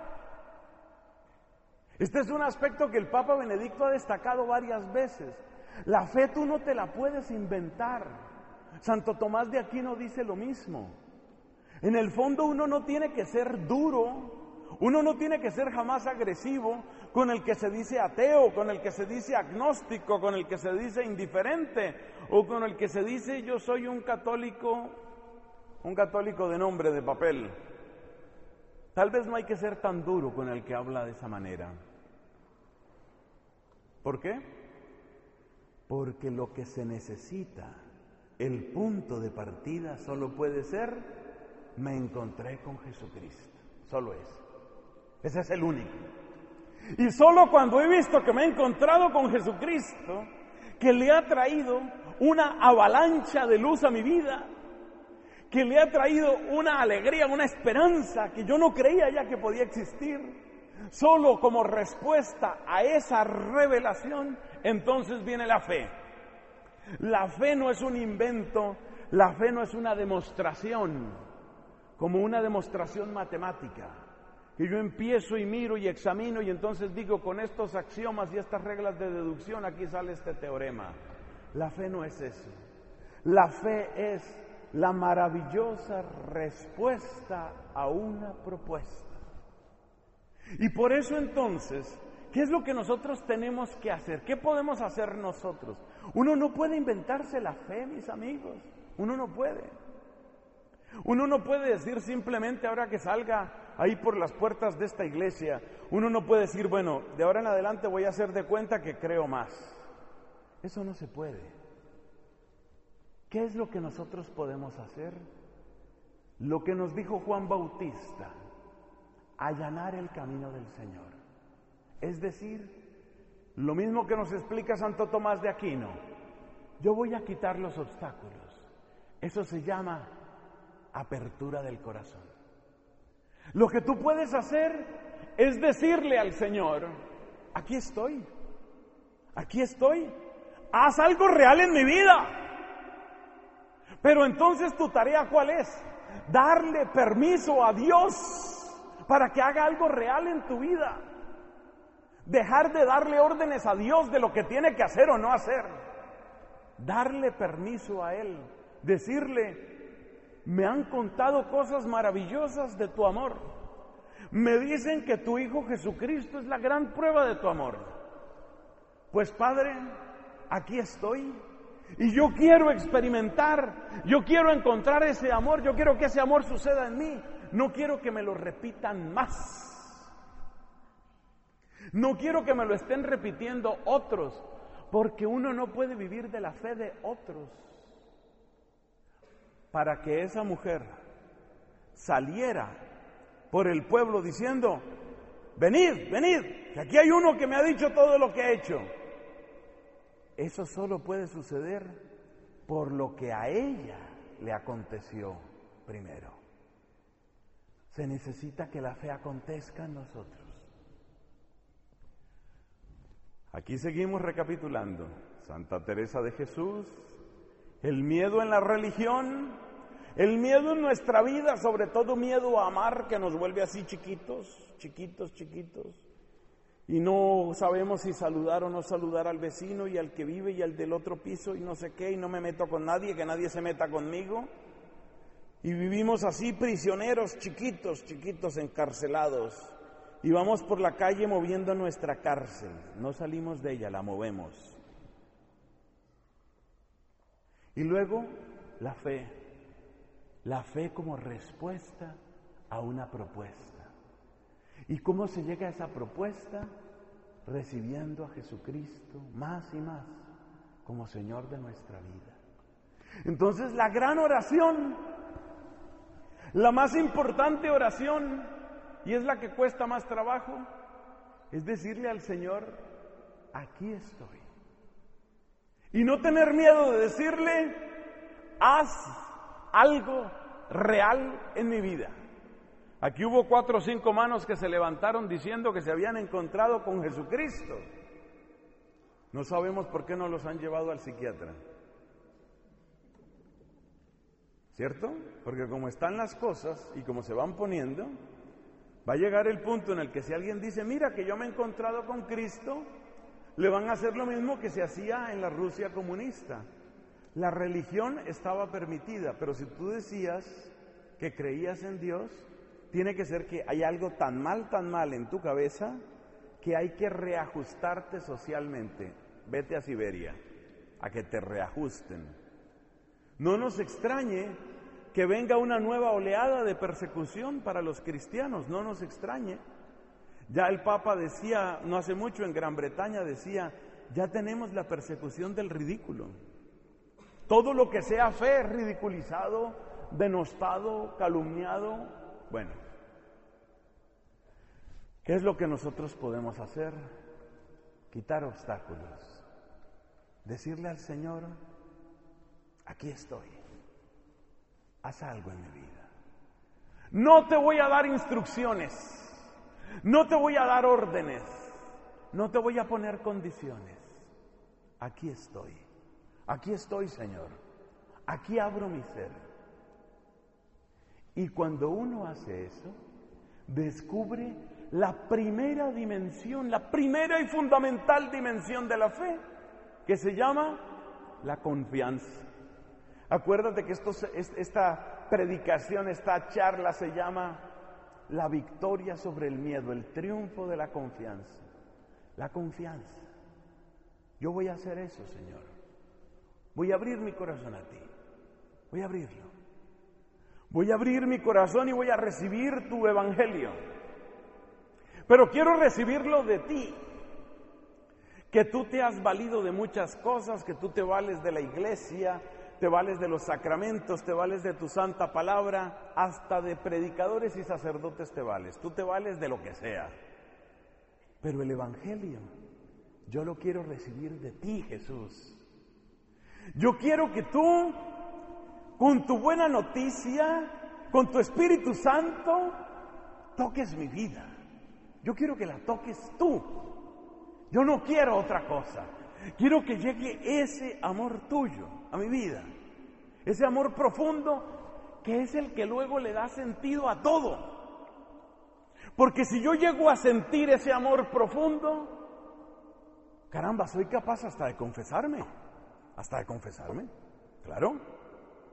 Speaker 1: Este es un aspecto que el Papa Benedicto ha destacado varias veces. La fe tú no te la puedes inventar. Santo Tomás de Aquino dice lo mismo. En el fondo uno no tiene que ser duro, uno no tiene que ser jamás agresivo con el que se dice ateo, con el que se dice agnóstico, con el que se dice indiferente, o con el que se dice yo soy un católico, un católico de nombre, de papel. Tal vez no hay que ser tan duro con el que habla de esa manera. ¿Por qué? Porque lo que se necesita, el punto de partida, solo puede ser: me encontré con Jesucristo. Solo ese. Ese es el único. Y solo cuando he visto que me he encontrado con Jesucristo, que le ha traído una avalancha de luz a mi vida, que le ha traído una alegría, una esperanza que yo no creía ya que podía existir, solo como respuesta a esa revelación, entonces viene la fe. La fe no es un invento, la fe no es una demostración, como una demostración matemática, que yo empiezo y miro y examino y entonces digo: con estos axiomas y estas reglas de deducción aquí sale este teorema. La fe no es eso. La fe es la maravillosa respuesta a una propuesta. Y por eso entonces, ¿qué es lo que nosotros tenemos que hacer? ¿Qué podemos hacer nosotros? Uno no puede inventarse la fe, mis amigos. Uno no puede. Uno no puede decir simplemente ahora que salga ahí por las puertas de esta iglesia, uno no puede decir, bueno, de ahora en adelante voy a hacer de cuenta que creo más. Eso no se puede. ¿Qué es lo que nosotros podemos hacer? Lo que nos dijo Juan Bautista: allanar el camino del Señor. Es decir, lo mismo que nos explica Santo Tomás de Aquino: yo voy a quitar los obstáculos. Eso se llama apertura del corazón. Lo que tú puedes hacer es decirle al Señor: aquí estoy, aquí estoy, haz algo real en mi vida. Pero entonces tu tarea, ¿cuál es? Darle permiso a Dios para que haga algo real en tu vida. Dejar de darle órdenes a Dios de lo que tiene que hacer o no hacer. Darle permiso a Él decirle, me han contado cosas maravillosas de tu amor. Me dicen que tu Hijo Jesucristo es la gran prueba de tu amor. Pues Padre, aquí estoy y yo quiero experimentar, yo quiero encontrar ese amor, yo quiero que ese amor suceda en mí. No quiero que me lo repitan más. No quiero que me lo estén repitiendo otros, porque uno no puede vivir de la fe de otros. Para que esa mujer saliera por el pueblo diciendo, venid, venid, que aquí hay uno que me ha dicho todo lo que ha hecho. Eso solo puede suceder por lo que a ella le aconteció primero. Se necesita que la fe acontezca en nosotros. Aquí seguimos recapitulando. Santa Teresa de Jesús, el miedo en la religión, el miedo en nuestra vida, sobre todo miedo a amar, que nos vuelve así chiquitos, chiquitos, chiquitos. Y no sabemos si saludar o no saludar al vecino y al que vive y al del otro piso y no sé qué, y no me meto con nadie, que nadie se meta conmigo. Y vivimos así prisioneros, chiquitos, chiquitos, encarcelados. Y vamos por la calle moviendo nuestra cárcel. No salimos de ella, la movemos. Y luego la fe. La fe como respuesta a una propuesta. ¿Y cómo se llega a esa propuesta? Recibiendo a Jesucristo más y más como Señor de nuestra vida. Entonces la gran oración, la más importante oración, y es la que cuesta más trabajo, es decirle al Señor, aquí estoy. Y no tener miedo de decirle, haz algo real en mi vida. Aquí hubo cuatro o cinco manos que se levantaron diciendo que se habían encontrado con Jesucristo. No sabemos por qué no los han llevado al psiquiatra. ¿Cierto? Porque como están las cosas y como se van poniendo, va a llegar el punto en el que si alguien dice, mira que yo me he encontrado con Cristo, le van a hacer lo mismo que se hacía en la Rusia comunista. La religión estaba permitida, pero si tú decías que creías en Dios, tiene que ser que hay algo tan mal, tan mal en tu cabeza, que hay que reajustarte socialmente. Vete a Siberia, a que te reajusten. No nos extrañe que venga una nueva oleada de persecución para los cristianos, no nos extrañe. Ya el Papa decía, no hace mucho en Gran Bretaña, decía, ya tenemos la persecución del ridículo. Todo lo que sea fe es ridiculizado, denostado, calumniado. Bueno, ¿qué es lo que nosotros podemos hacer? Quitar obstáculos. Decirle al Señor, aquí estoy. Haz algo en mi vida. No te voy a dar instrucciones. No te voy a dar órdenes. No te voy a poner condiciones. Aquí estoy. Aquí estoy, Señor. Aquí abro mi ser. Y cuando uno hace eso, descubre la primera dimensión, la primera y fundamental dimensión de la fe, que se llama la confianza. Acuérdate que esto, esta predicación, esta charla se llama la victoria sobre el miedo, el triunfo de la confianza. La confianza. Yo voy a hacer eso, Señor. Voy a abrir mi corazón a ti. Voy a abrirlo. Voy a abrir mi corazón y voy a recibir tu evangelio. Pero quiero recibirlo de ti. Que tú te has valido de muchas cosas, que tú te vales de la iglesia, te vales de los sacramentos, te vales de tu santa palabra, hasta de predicadores y sacerdotes te vales. Tú te vales de lo que sea. Pero el evangelio, yo lo quiero recibir de ti, Jesús. Yo quiero que tú, con tu buena noticia, con tu Espíritu Santo, toques mi vida. Yo quiero que la toques tú. Yo no quiero otra cosa. Quiero que llegue ese amor tuyo a mi vida. Ese amor profundo que es el que luego le da sentido a todo. Porque si yo llego a sentir ese amor profundo, caramba, soy capaz hasta de confesarme. Hasta de confesarme, claro.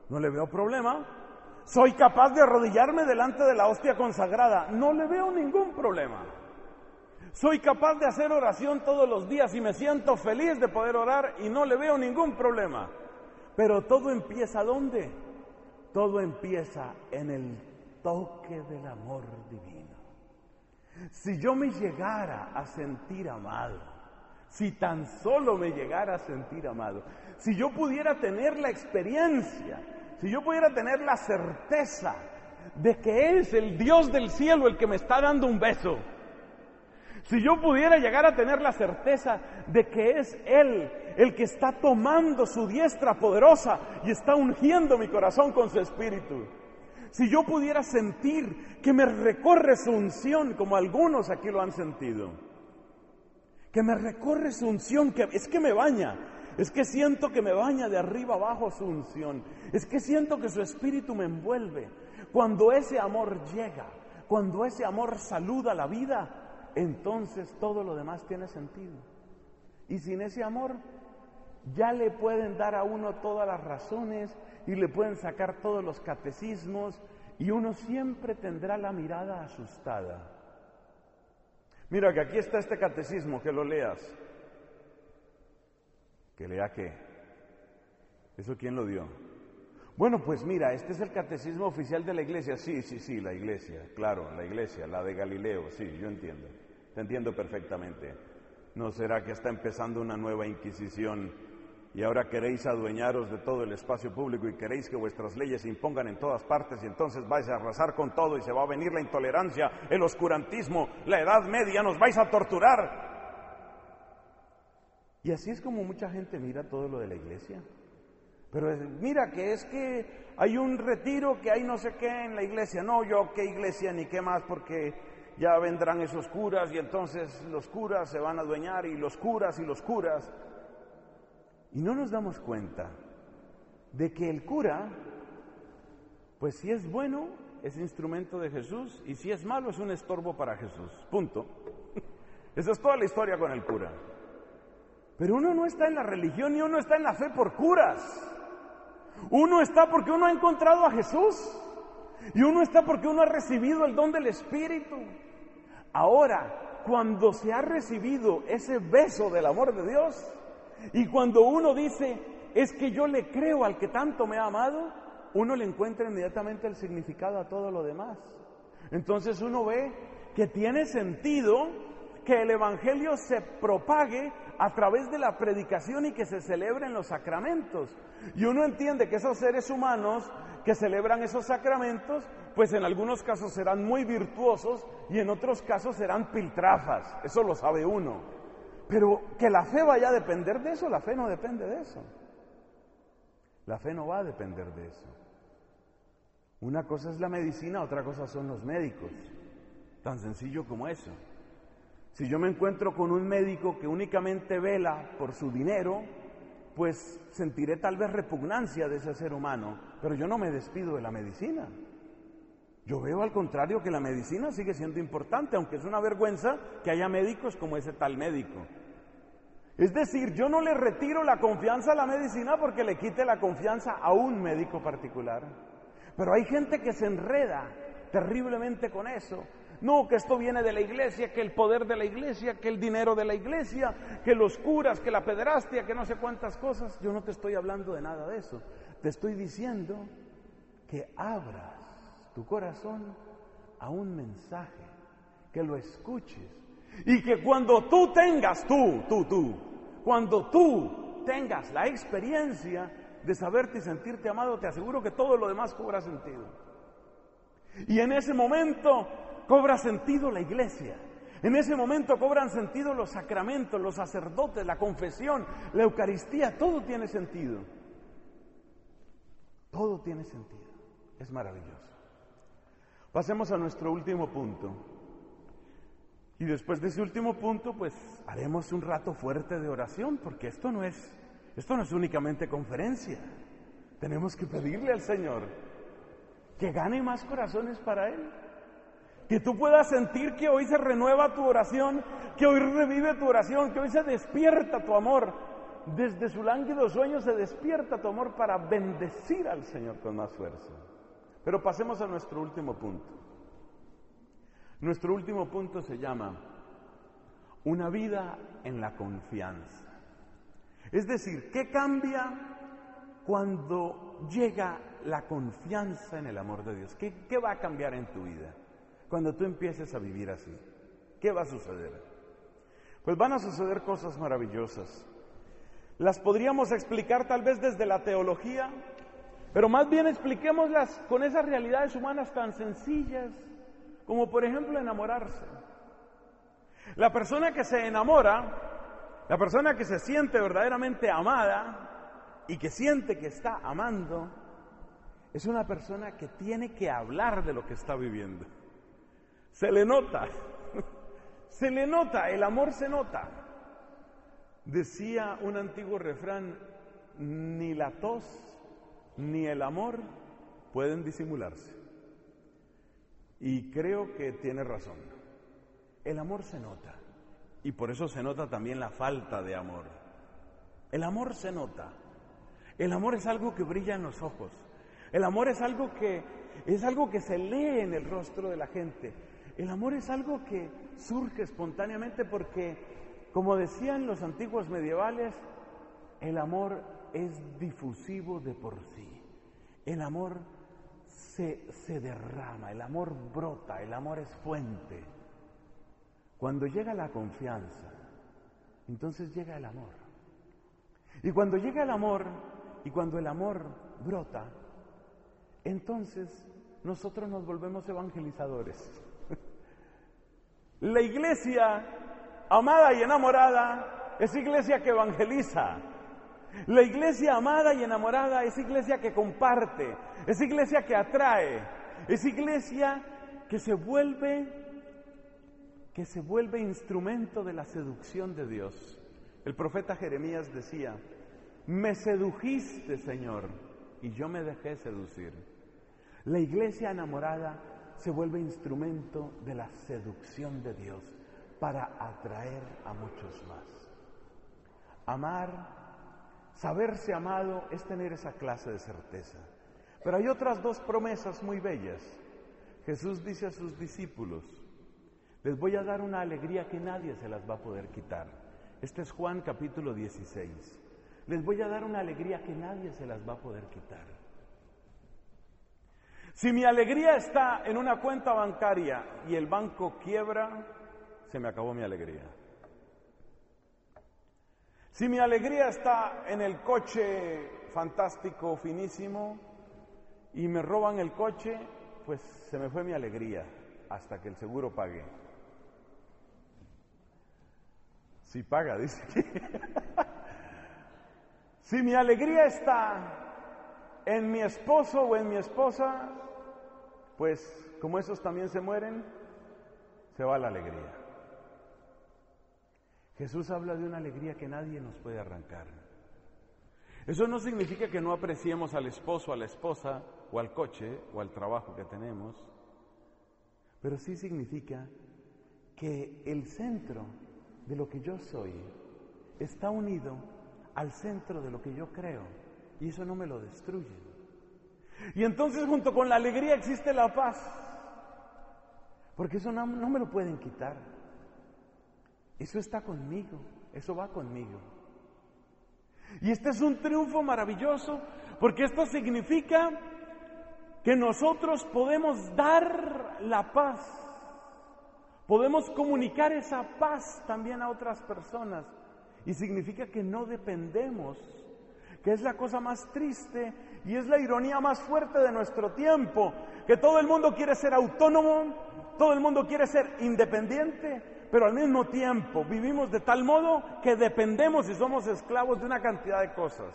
Speaker 1: No le veo problema. Soy capaz de arrodillarme delante de la hostia consagrada. No le veo ningún problema. Soy capaz de hacer oración todos los días y me siento feliz de poder orar y no le veo ningún problema. Pero todo empieza ¿dónde? Todo empieza en el toque del amor divino. Si yo me llegara a sentir amado, si tan solo me llegara a sentir amado, si yo pudiera tener la experiencia, si yo pudiera tener la certeza de que es el Dios del cielo el que me está dando un beso, si yo pudiera llegar a tener la certeza de que es Él el que está tomando su diestra poderosa y está ungiendo mi corazón con su espíritu, si yo pudiera sentir que me recorre su unción, como algunos aquí lo han sentido, que me recorre su unción, que es que me baña, es que siento que me baña de arriba abajo su unción, es que siento que su espíritu me envuelve. Cuando ese amor llega, cuando ese amor saluda la vida, entonces todo lo demás tiene sentido. Y sin ese amor, ya le pueden dar a uno todas las razones y le pueden sacar todos los catecismos y uno siempre tendrá la mirada asustada. Mira que aquí está este catecismo, que lo leas. ¿Que lea qué? ¿Eso quién lo dio? Bueno, pues mira, este es el catecismo oficial de la iglesia. Sí, sí, sí, la iglesia, claro, la iglesia, la de Galileo, sí, yo entiendo. Te entiendo perfectamente. ¿No será que está empezando una nueva inquisición y ahora queréis adueñaros de todo el espacio público y queréis que vuestras leyes se impongan en todas partes y entonces vais a arrasar con todo y se va a venir la intolerancia, el oscurantismo, la Edad Media, nos vais a torturar? Y así es como mucha gente mira todo lo de la iglesia. Pero es, mira que es que hay un retiro, que hay no sé qué en la iglesia. No, yo qué iglesia ni qué más, porque ya vendrán esos curas y entonces los curas se van a adueñar y los curas y los curas. Y no nos damos cuenta de que el cura, pues si es bueno, es instrumento de Jesús y si es malo, es un estorbo para Jesús. Punto. Esa es toda la historia con el cura. Pero uno no está en la religión y uno está en la fe por curas. Uno está porque uno ha encontrado a Jesús y uno está porque uno ha recibido el don del Espíritu. Ahora, cuando se ha recibido ese beso del amor de Dios y cuando uno dice, es que yo le creo al que tanto me ha amado, uno le encuentra inmediatamente el significado a todo lo demás. Entonces uno ve que tiene sentido que el Evangelio se propague a través de la predicación y que se celebren los sacramentos. Y uno entiende que esos seres humanos que celebran esos sacramentos, pues en algunos casos serán muy virtuosos y en otros casos serán piltrafas, eso lo sabe uno. Pero que la fe vaya a depender de eso, la fe no depende de eso. La fe no va a depender de eso. Una cosa es la medicina, otra cosa son los médicos. Tan sencillo como eso. Si yo me encuentro con un médico que únicamente vela por su dinero, pues sentiré tal vez repugnancia de ese ser humano, pero yo no me despido de la medicina. Yo veo al contrario que la medicina sigue siendo importante, aunque es una vergüenza que haya médicos como ese tal médico. Es decir, yo no le retiro la confianza a la medicina porque le quite la confianza a un médico particular. Pero hay gente que se enreda terriblemente con eso. No, que esto viene de la iglesia, que el poder de la iglesia, que el dinero de la iglesia, que los curas, que la pederastia, que no sé cuántas cosas. Yo no te estoy hablando de nada de eso. Te estoy diciendo que abras tu corazón a un mensaje, que lo escuches. Y que cuando tú tengas, tú, tú, tú, cuando tú tengas la experiencia de saberte y sentirte amado, te aseguro que todo lo demás cobra sentido. Y en ese momento cobra sentido la iglesia. En ese momento cobran sentido los sacramentos, los sacerdotes, la confesión, la Eucaristía, todo tiene sentido. Todo tiene sentido. Es maravilloso. Pasemos a nuestro último punto. Y después de ese último punto, pues haremos un rato fuerte de oración, porque esto no es, esto no es únicamente conferencia. Tenemos que pedirle al Señor que gane más corazones para Él. Que tú puedas sentir que hoy se renueva tu oración, que hoy revive tu oración, que hoy se despierta tu amor, desde su lánguido sueño se despierta tu amor para bendecir al Señor con más fuerza. Pero pasemos a nuestro último punto. Nuestro último punto se llama una vida en la confianza. Es decir, ¿qué cambia cuando llega la confianza en el amor de Dios? ¿Qué, qué va a cambiar en tu vida cuando tú empieces a vivir así? ¿Qué va a suceder? Pues van a suceder cosas maravillosas. Las podríamos explicar tal vez desde la teología, pero más bien expliquémoslas con esas realidades humanas tan sencillas, como por ejemplo enamorarse. La persona que se enamora, la persona que se siente verdaderamente amada y que siente que está amando, es una persona que tiene que hablar de lo que está viviendo. Se le nota, se le nota, el amor se nota. Decía un antiguo refrán, ni la tos ni el amor pueden disimularse. Y creo que tiene razón. El amor se nota, y por eso se nota también la falta de amor. El amor se nota. El amor es algo que brilla en los ojos. El amor es algo que es algo que se lee en el rostro de la gente. El amor es algo que surge espontáneamente porque, como decían los antiguos medievales, el amor es difusivo de por sí. El amor se, se derrama, el amor brota, el amor es fuente. Cuando llega la confianza, entonces llega el amor. Y cuando llega el amor, y cuando el amor brota, entonces nosotros nos volvemos evangelizadores. La iglesia amada y enamorada es iglesia que evangeliza. La iglesia amada y enamorada es iglesia que comparte, es iglesia que atrae, es iglesia que se vuelve que se vuelve instrumento de la seducción de Dios. El profeta Jeremías decía: me sedujiste, Señor, y yo me dejé seducir. La iglesia enamorada se vuelve instrumento de la seducción de Dios para atraer a muchos más. Amar, saberse amado, es tener esa clase de certeza. Pero hay otras dos promesas muy bellas. Jesús dice a sus discípulos: les voy a dar una alegría que nadie se las va a poder quitar. Este es Juan capítulo dieciséis. Les voy a dar una alegría que nadie se las va a poder quitar. Si mi alegría está en una cuenta bancaria y el banco quiebra, se me acabó mi alegría. Si mi alegría está en el coche fantástico, finísimo, y me roban el coche, pues se me fue mi alegría hasta que el seguro pague. Si paga, dice que. Si mi alegría está en mi esposo o en mi esposa, pues como esos también se mueren, se va la alegría. Jesús habla de una alegría que nadie nos puede arrancar. Eso no significa que no apreciemos al esposo, a la esposa, o al coche, o al trabajo que tenemos, pero sí significa que el centro de lo que yo soy está unido al centro de lo que yo creo, y eso no me lo destruye. Y entonces junto con la alegría existe la paz, porque eso no, no me lo pueden quitar. Eso está conmigo, eso va conmigo. Y este es un triunfo maravilloso, porque esto significa que nosotros podemos dar la paz, podemos comunicar esa paz también a otras personas, y significa que no dependemos, que es la cosa más triste y es la ironía más fuerte de nuestro tiempo, que todo el mundo quiere ser autónomo, todo el mundo quiere ser independiente, pero al mismo tiempo vivimos de tal modo que dependemos y somos esclavos de una cantidad de cosas.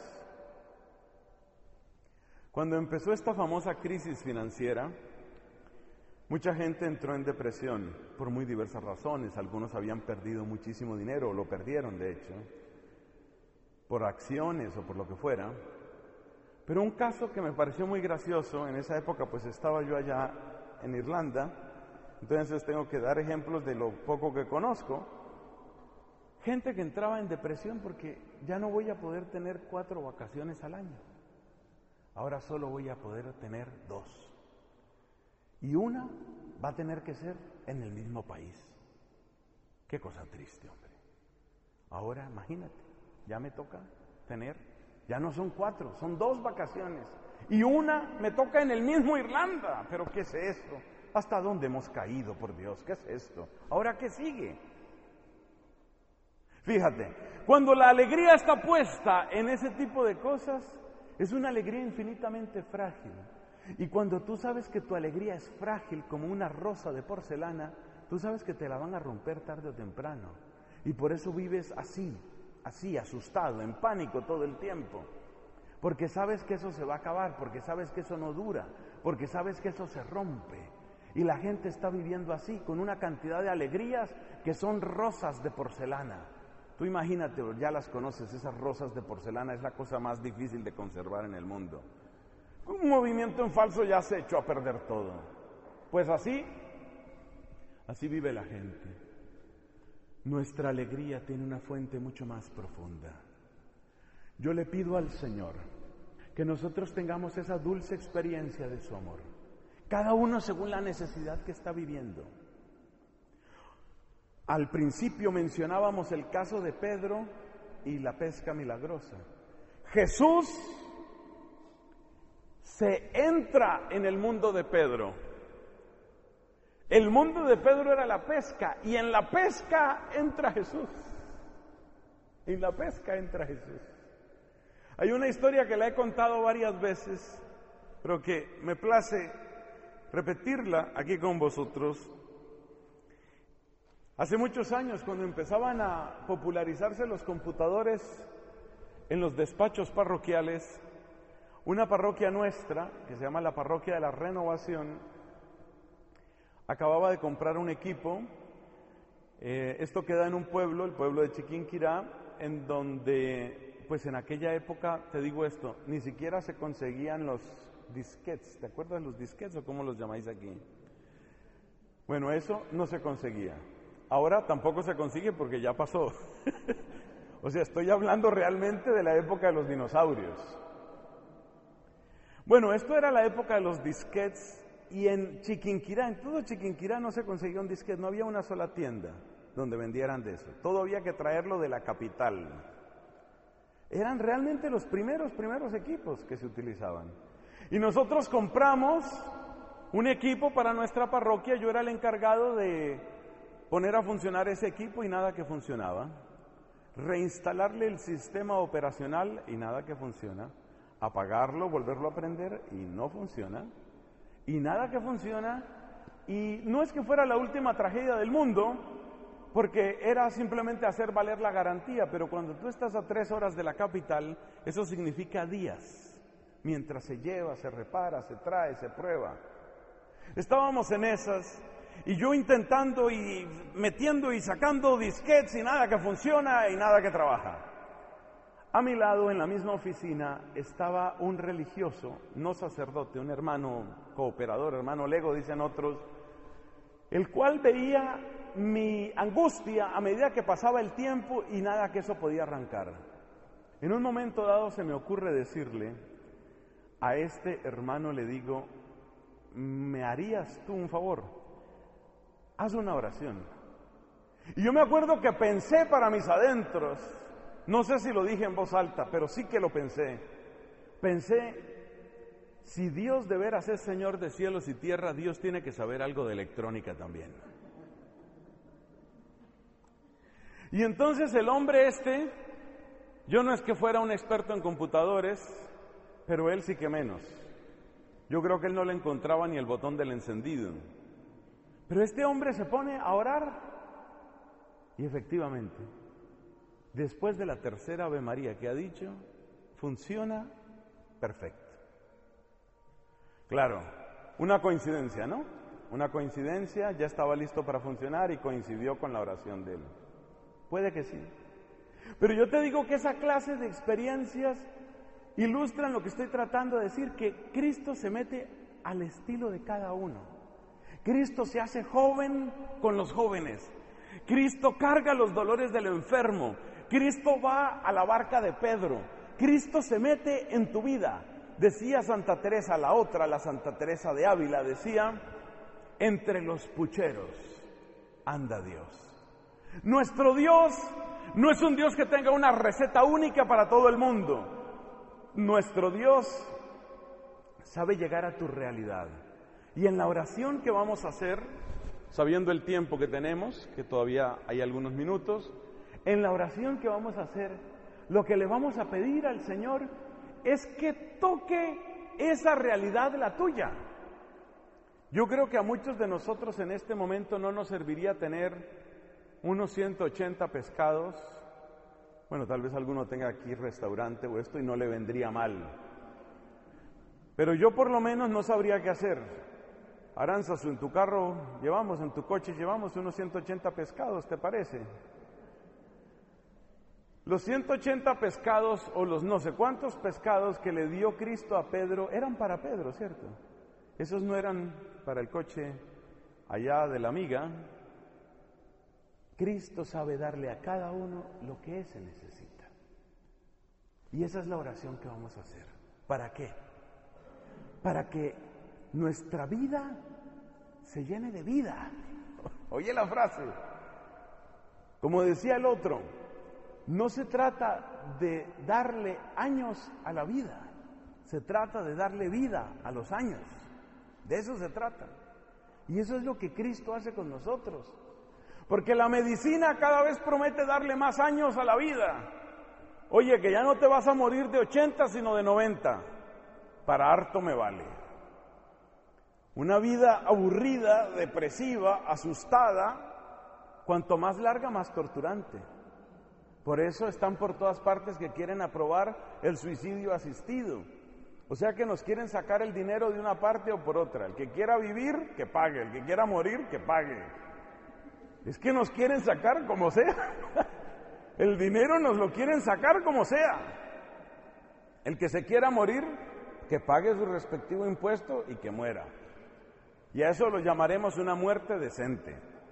Speaker 1: Cuando empezó esta famosa crisis financiera, mucha gente entró en depresión por muy diversas razones. Algunos habían perdido muchísimo dinero, o lo perdieron de hecho, por acciones o por lo que fuera. Pero un caso que me pareció muy gracioso, en esa época pues estaba yo allá en Irlanda, entonces tengo que dar ejemplos de lo poco que conozco. Gente que entraba en depresión porque ya no voy a poder tener cuatro vacaciones al año. Ahora solo voy a poder tener dos. Y una va a tener que ser en el mismo país. Qué cosa triste, hombre. Ahora imagínate, ya me toca tener, ya no son cuatro, son dos vacaciones. Y una me toca en el mismo Irlanda. ¿Pero qué es esto? ¿Hasta dónde hemos caído, por Dios? ¿Qué es esto? ¿Ahora qué sigue? Fíjate, cuando la alegría está puesta en ese tipo de cosas, es una alegría infinitamente frágil. Y cuando tú sabes que tu alegría es frágil como una rosa de porcelana, tú sabes que te la van a romper tarde o temprano. Y por eso vives así, así, asustado, en pánico todo el tiempo. Porque sabes que eso se va a acabar, porque sabes que eso no dura, porque sabes que eso se rompe. Y la gente está viviendo así, con una cantidad de alegrías que son rosas de porcelana. Tú imagínate, ya las conoces, esas rosas de porcelana es la cosa más difícil de conservar en el mundo. Un movimiento en falso ya se echó a perder todo. Pues así, así vive la gente. Nuestra alegría tiene una fuente mucho más profunda. Yo le pido al Señor que nosotros tengamos esa dulce experiencia de su amor, cada uno según la necesidad que está viviendo. Al principio mencionábamos el caso de Pedro y la pesca milagrosa. Jesús se entra en el mundo de Pedro. El mundo de Pedro era la pesca, y en la pesca entra Jesús. En la pesca entra Jesús. Hay una historia que la he contado varias veces, pero que me place repetirla aquí con vosotros. Hace muchos años, cuando empezaban a popularizarse los computadores en los despachos parroquiales, una parroquia nuestra, que se llama la Parroquia de la Renovación, acababa de comprar un equipo. Eh, esto queda en un pueblo, el pueblo de Chiquinquirá, en donde, pues en aquella época, te digo esto, ni siquiera se conseguían los disquetes. ¿Te acuerdas de los disquetes o cómo los llamáis aquí? Bueno, eso no se conseguía. Ahora tampoco se consigue porque ya pasó. O sea, estoy hablando realmente de la época de los dinosaurios. Bueno, esto era la época de los disquetes, y en Chiquinquirá, en todo Chiquinquirá no se conseguía un disquete, no había una sola tienda donde vendieran de eso. Todo había que traerlo de la capital. Eran realmente los primeros, primeros equipos que se utilizaban. Y nosotros compramos un equipo para nuestra parroquia. Yo era el encargado de poner a funcionar ese equipo y nada que funcionaba. Reinstalarle el sistema operacional y nada que funciona. Apagarlo, volverlo a prender y no funciona. Y nada que funciona. Y no es que fuera la última tragedia del mundo, porque era simplemente hacer valer la garantía, pero cuando tú estás a tres horas de la capital, eso significa días, mientras se lleva, se repara, se trae, se prueba. Estábamos en esas, y yo intentando y metiendo y sacando disquetes y nada que funciona y nada que trabaja. A mi lado, en la misma oficina, estaba un religioso, no sacerdote, un hermano cooperador, hermano lego, dicen otros, el cual veía mi angustia a medida que pasaba el tiempo y nada que eso podía arrancar. En un momento dado se me ocurre decirle, a este hermano le digo, ¿me harías tú un favor? Haz una oración. Y yo me acuerdo que pensé para mis adentros, no sé si lo dije en voz alta, pero sí que lo pensé. Pensé, si Dios de veras es Señor de cielos y tierra, Dios tiene que saber algo de electrónica también. Y entonces el hombre este, yo no es que fuera un experto en computadores, pero él sí que menos. Yo creo que él no le encontraba ni el botón del encendido. Pero este hombre se pone a orar y efectivamente, después de la tercera Ave María que ha dicho, funciona perfecto. Claro, una coincidencia, ¿no? Una coincidencia, ya estaba listo para funcionar y coincidió con la oración de él. Puede que sí. Pero yo te digo que esa clase de experiencias ilustran lo que estoy tratando de decir, que Cristo se mete al estilo de cada uno. Cristo se hace joven con los jóvenes. Cristo carga los dolores del enfermo. Cristo va a la barca de Pedro. Cristo se mete en tu vida. Decía Santa Teresa, la otra, la Santa Teresa de Ávila, decía, entre los pucheros anda Dios. Nuestro Dios no es un Dios que tenga una receta única para todo el mundo. Nuestro Dios sabe llegar a tu realidad. Y en la oración que vamos a hacer, sabiendo el tiempo que tenemos, que todavía hay algunos minutos, en la oración que vamos a hacer, lo que le vamos a pedir al Señor es que toque esa realidad, la tuya. Yo creo que a muchos de nosotros en este momento no nos serviría tener unos ciento ochenta pescados. Bueno, tal vez alguno tenga aquí restaurante o esto y no le vendría mal. Pero yo por lo menos no sabría qué hacer. Aranzazu, en tu carro llevamos, en tu coche llevamos unos ciento ochenta pescados, ¿te parece? Los ciento ochenta pescados, o los no sé cuántos pescados que le dio Cristo a Pedro, eran para Pedro, ¿cierto? Esos no eran para el coche allá de la amiga. Cristo sabe darle a cada uno lo que se necesita. Y esa es la oración que vamos a hacer. ¿Para qué? Para que nuestra vida se llene de vida. Oye la frase. Como decía el otro, no se trata de darle años a la vida, se trata de darle vida a los años. De eso se trata. Y eso es lo que Cristo hace con nosotros. Porque la medicina cada vez promete darle más años a la vida. Oye, que ya no te vas a morir de ochenta, sino de noventa. Para harto me vale. Una vida aburrida, depresiva, asustada, cuanto más larga, más torturante. Por eso están por todas partes que quieren aprobar el suicidio asistido. O sea que nos quieren sacar el dinero de una parte o por otra. El que quiera vivir, que pague. El que quiera morir, que pague. Es que nos quieren sacar como sea. El dinero nos lo quieren sacar como sea. El que se quiera morir, que pague su respectivo impuesto y que muera. Y a eso lo llamaremos una muerte decente.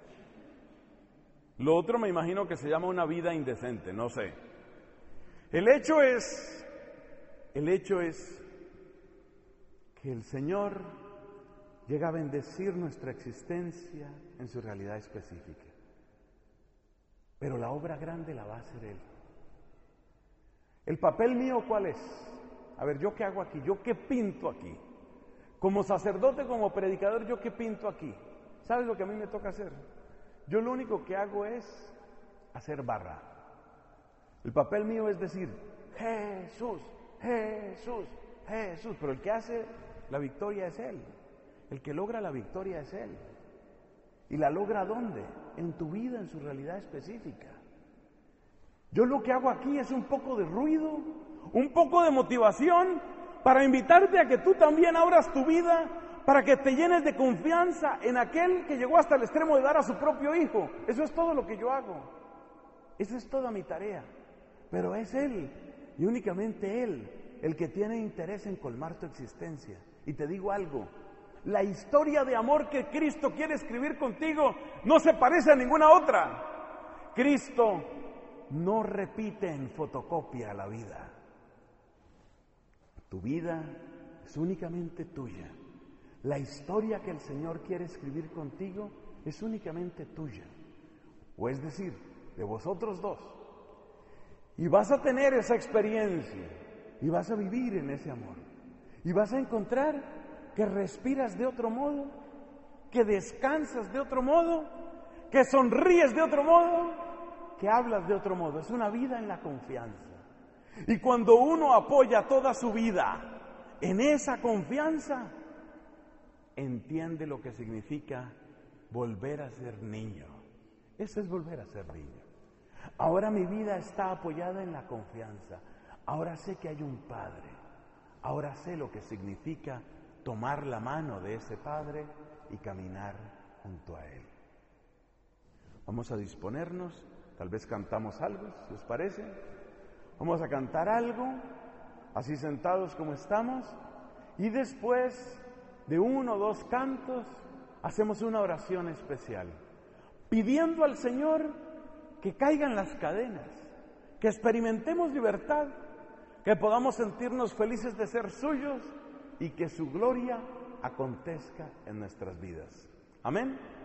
Speaker 1: Lo otro me imagino que se llama una vida indecente, no sé. El hecho es, el hecho es que el Señor llega a bendecir nuestra existencia en su realidad específica. Pero la obra grande la va a hacer Él. ¿El papel mío cuál es? A ver, ¿yo qué hago aquí? ¿Yo qué pinto aquí? Como sacerdote, como predicador, ¿yo qué pinto aquí? ¿Sabes lo que a mí me toca hacer? Yo lo único que hago es hacer barra. El papel mío es decir, Jesús, Jesús, Jesús. Pero el que hace la victoria es Él. El que logra la victoria es Él. ¿Y la logra dónde? En tu vida, en su realidad específica. Yo lo que hago aquí es un poco de ruido, un poco de motivación para invitarte a que tú también abras tu vida, para que te llenes de confianza en aquel que llegó hasta el extremo de dar a su propio hijo. Eso es todo lo que yo hago. Esa es toda mi tarea. Pero es Él, y únicamente Él, el que tiene interés en colmar tu existencia. Y te digo algo, la historia de amor que Cristo quiere escribir contigo no se parece a ninguna otra. Cristo no repite en fotocopia la vida. Tu vida es únicamente tuya. La historia que el Señor quiere escribir contigo es únicamente tuya. O es decir, de vosotros dos. Y vas a tener esa experiencia. Y vas a vivir en ese amor. Y vas a encontrar que respiras de otro modo, que descansas de otro modo, que sonríes de otro modo, que hablas de otro modo. Es una vida en la confianza. Y cuando uno apoya toda su vida en esa confianza, entiende lo que significa volver a ser niño. Eso es volver a ser niño. Ahora mi vida está apoyada en la confianza. Ahora sé que hay un Padre. Ahora sé lo que significa tomar la mano de ese Padre y caminar junto a Él. Vamos a disponernos, tal vez cantamos algo, si os parece. Vamos a cantar algo, así sentados como estamos, y después de uno o dos cantos, hacemos una oración especial. pidiendo al Señor que caigan las cadenas, que experimentemos libertad, que podamos sentirnos felices de ser suyos y que su gloria acontezca en nuestras vidas. Amén.